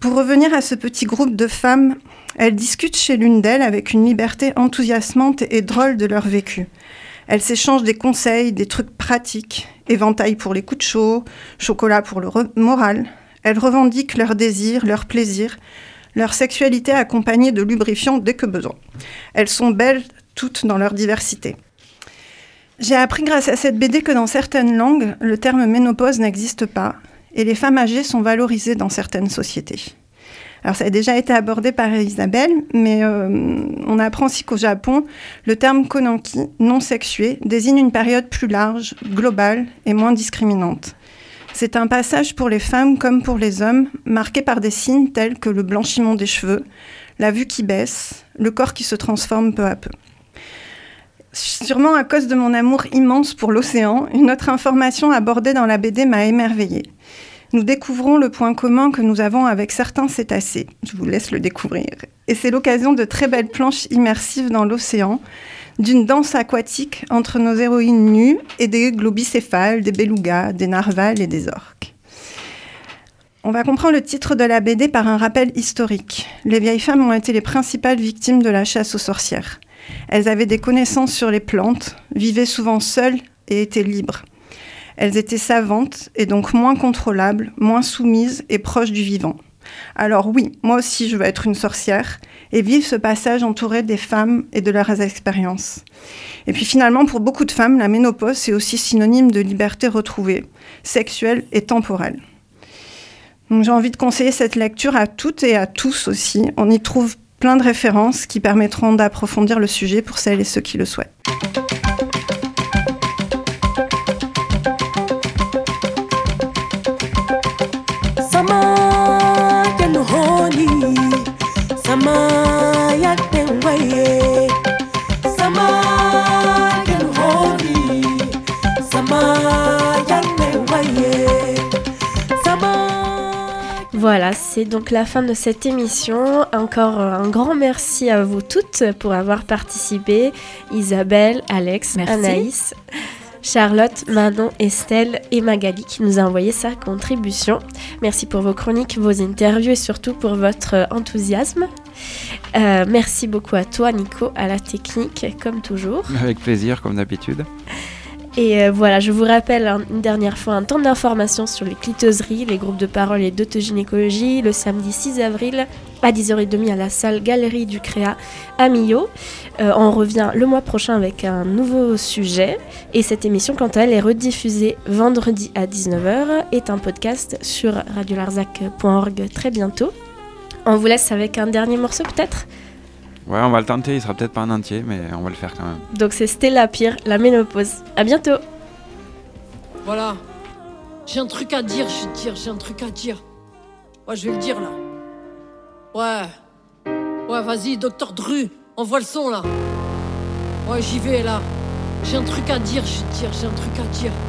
Pour revenir à ce petit groupe de femmes, elles discutent chez l'une d'elles avec une liberté enthousiasmante et drôle de leur vécu. Elles s'échangent des conseils, des trucs pratiques, éventail pour les coups de chaud, chocolat pour le re- moral. Elles revendiquent leurs désirs, leurs plaisirs, leur sexualité accompagnée de lubrifiants dès que besoin. Elles sont belles toutes dans leur diversité. J'ai appris grâce à cette B D que dans certaines langues, le terme ménopause n'existe pas et les femmes âgées sont valorisées dans certaines sociétés. Alors ça a déjà été abordé par Isabelle, mais euh, on apprend aussi qu'au Japon, le terme konanki, non sexué, désigne une période plus large, globale et moins discriminante. C'est un passage pour les femmes comme pour les hommes, marqué par des signes tels que le blanchiment des cheveux, la vue qui baisse, le corps qui se transforme peu à peu. Sûrement à cause de mon amour immense pour l'océan, une autre information abordée dans la B D m'a émerveillée. Nous découvrons le point commun que nous avons avec certains cétacés. Je vous laisse le découvrir. Et c'est l'occasion de très belles planches immersives dans l'océan, d'une danse aquatique entre nos héroïnes nues et des globicéphales, des belugas, des narvals et des orques. On va comprendre le titre de la B D par un rappel historique. Les vieilles femmes ont été les principales victimes de la chasse aux sorcières. Elles avaient des connaissances sur les plantes, vivaient souvent seules et étaient libres. Elles étaient savantes et donc moins contrôlables, moins soumises et proches du vivant. Alors oui, moi aussi je veux être une sorcière et vivre ce passage entouré des femmes et de leurs expériences. Et puis finalement, pour beaucoup de femmes, la ménopause, c'est aussi synonyme de liberté retrouvée, sexuelle et temporelle. Donc j'ai envie de conseiller cette lecture à toutes et à tous aussi. On y trouve plein de références qui permettront d'approfondir le sujet pour celles et ceux qui le souhaitent. Voilà, c'est donc la fin de cette émission. Encore un grand merci à vous toutes pour avoir participé. Isabelle, Alex, merci. Anaïs, Charlotte, Manon, Estelle et Magali qui nous a envoyé sa contribution. Merci pour vos chroniques, vos interviews et surtout pour votre enthousiasme. Euh, merci beaucoup à toi, Nico, à la technique, comme toujours. Avec plaisir, comme d'habitude. Et euh, voilà, je vous rappelle hein, une dernière fois un temps d'information sur les clitoseries, les groupes de parole et d'autogynécologie, le samedi six avril à dix heures trente à la salle Galerie du Créa à Millau. Euh, on revient le mois prochain avec un nouveau sujet. Et cette émission, quant à elle, est rediffusée vendredi à dix-neuf heures, est un podcast sur radio larzac point org très bientôt. On vous laisse avec un dernier morceau peut-être ? Ouais, on va le tenter, il sera peut-être pas en entier, mais on va le faire quand même. Donc c'est Stella Pire, la ménopause. À bientôt. Voilà, j'ai un truc à dire, je vais te dire, j'ai un truc à dire. Ouais, je vais le dire là. Ouais, ouais, vas-y, docteur Dru, envoie le son là. Ouais, j'y vais là. J'ai un truc à dire, je vais te dire, j'ai un truc à dire.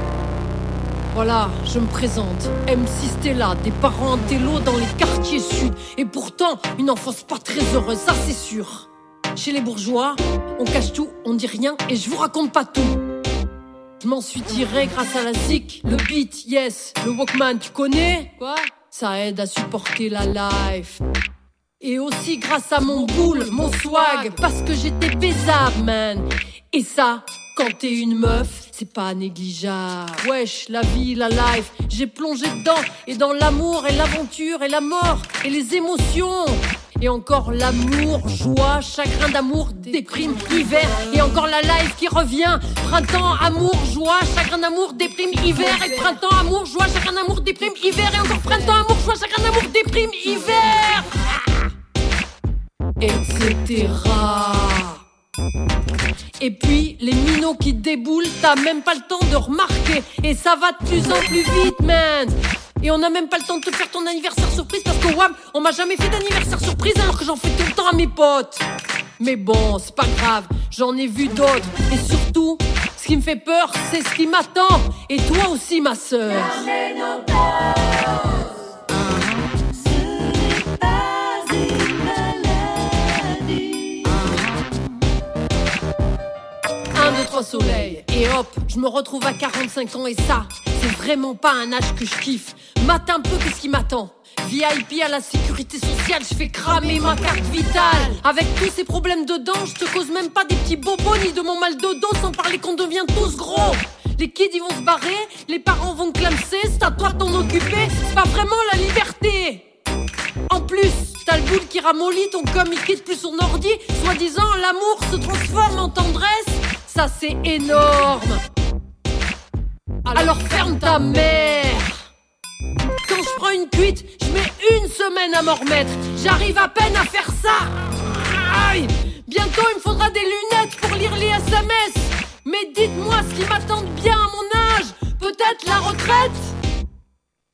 Voilà, je me présente, M C Stella, des parents intello dans les quartiers sud. Et pourtant, une enfance pas très heureuse, ça c'est sûr. Chez les bourgeois, on cache tout, on dit rien et je vous raconte pas tout. Je m'en suis tiré grâce à la zik, le beat, yes, le Walkman, tu connais? Quoi? Ça aide à supporter la life. Et aussi grâce à mon boule, mon swag, parce que j'étais baisable, man. Et ça, quand t'es une meuf, c'est pas négligeable. Wesh, la vie, la life, j'ai plongé dedans. Et dans l'amour et l'aventure et la mort et les émotions. Et encore l'amour, joie, chagrin d'amour, déprime, hiver. Et encore la life qui revient. Printemps, amour, joie, chagrin d'amour, déprime, hiver. Et printemps, amour, joie, chagrin d'amour, déprime, hiver. Et encore printemps, amour, joie, chagrin d'amour, déprime, hiver. Etc. Et puis les minots qui déboulent, t'as même pas le temps de remarquer. Et ça va de plus en plus vite, man. Et on a même pas le temps de te faire ton anniversaire surprise. Parce que wam, on m'a jamais fait d'anniversaire surprise alors que j'en fais tout le temps à mes potes. Mais bon, c'est pas grave, j'en ai vu d'autres. Et surtout, ce qui me fait peur, c'est ce qui m'attend. Et toi aussi, ma sœur. un, deux, trois soleil. Et hop, je me retrouve à quarante-cinq ans et ça, c'est vraiment pas un âge que je kiffe. Mate un peu, qu'est-ce qui m'attend? V I P à la sécurité sociale, je fais cramer ma carte vitale. Avec tous ces problèmes de dents, je te cause même pas des petits bobos ni de mon mal de dos, sans parler qu'on devient tous gros. Les kids ils vont se barrer, les parents vont te clamser, c'est à toi de t'en occuper, c'est pas vraiment la liberté. En plus, t'as le boule qui ramollit, ton com il quitte plus son ordi, soi-disant l'amour se transforme en tendresse, ça c'est énorme. Alors ferme ta mère. Quand je prends une cuite, je mets une semaine à m'en remettre. J'arrive à peine à faire ça. Aïe. Bientôt il me faudra des lunettes pour lire les S M S. Mais dites-moi ce qui m'attend bien à mon âge. Peut-être la retraite.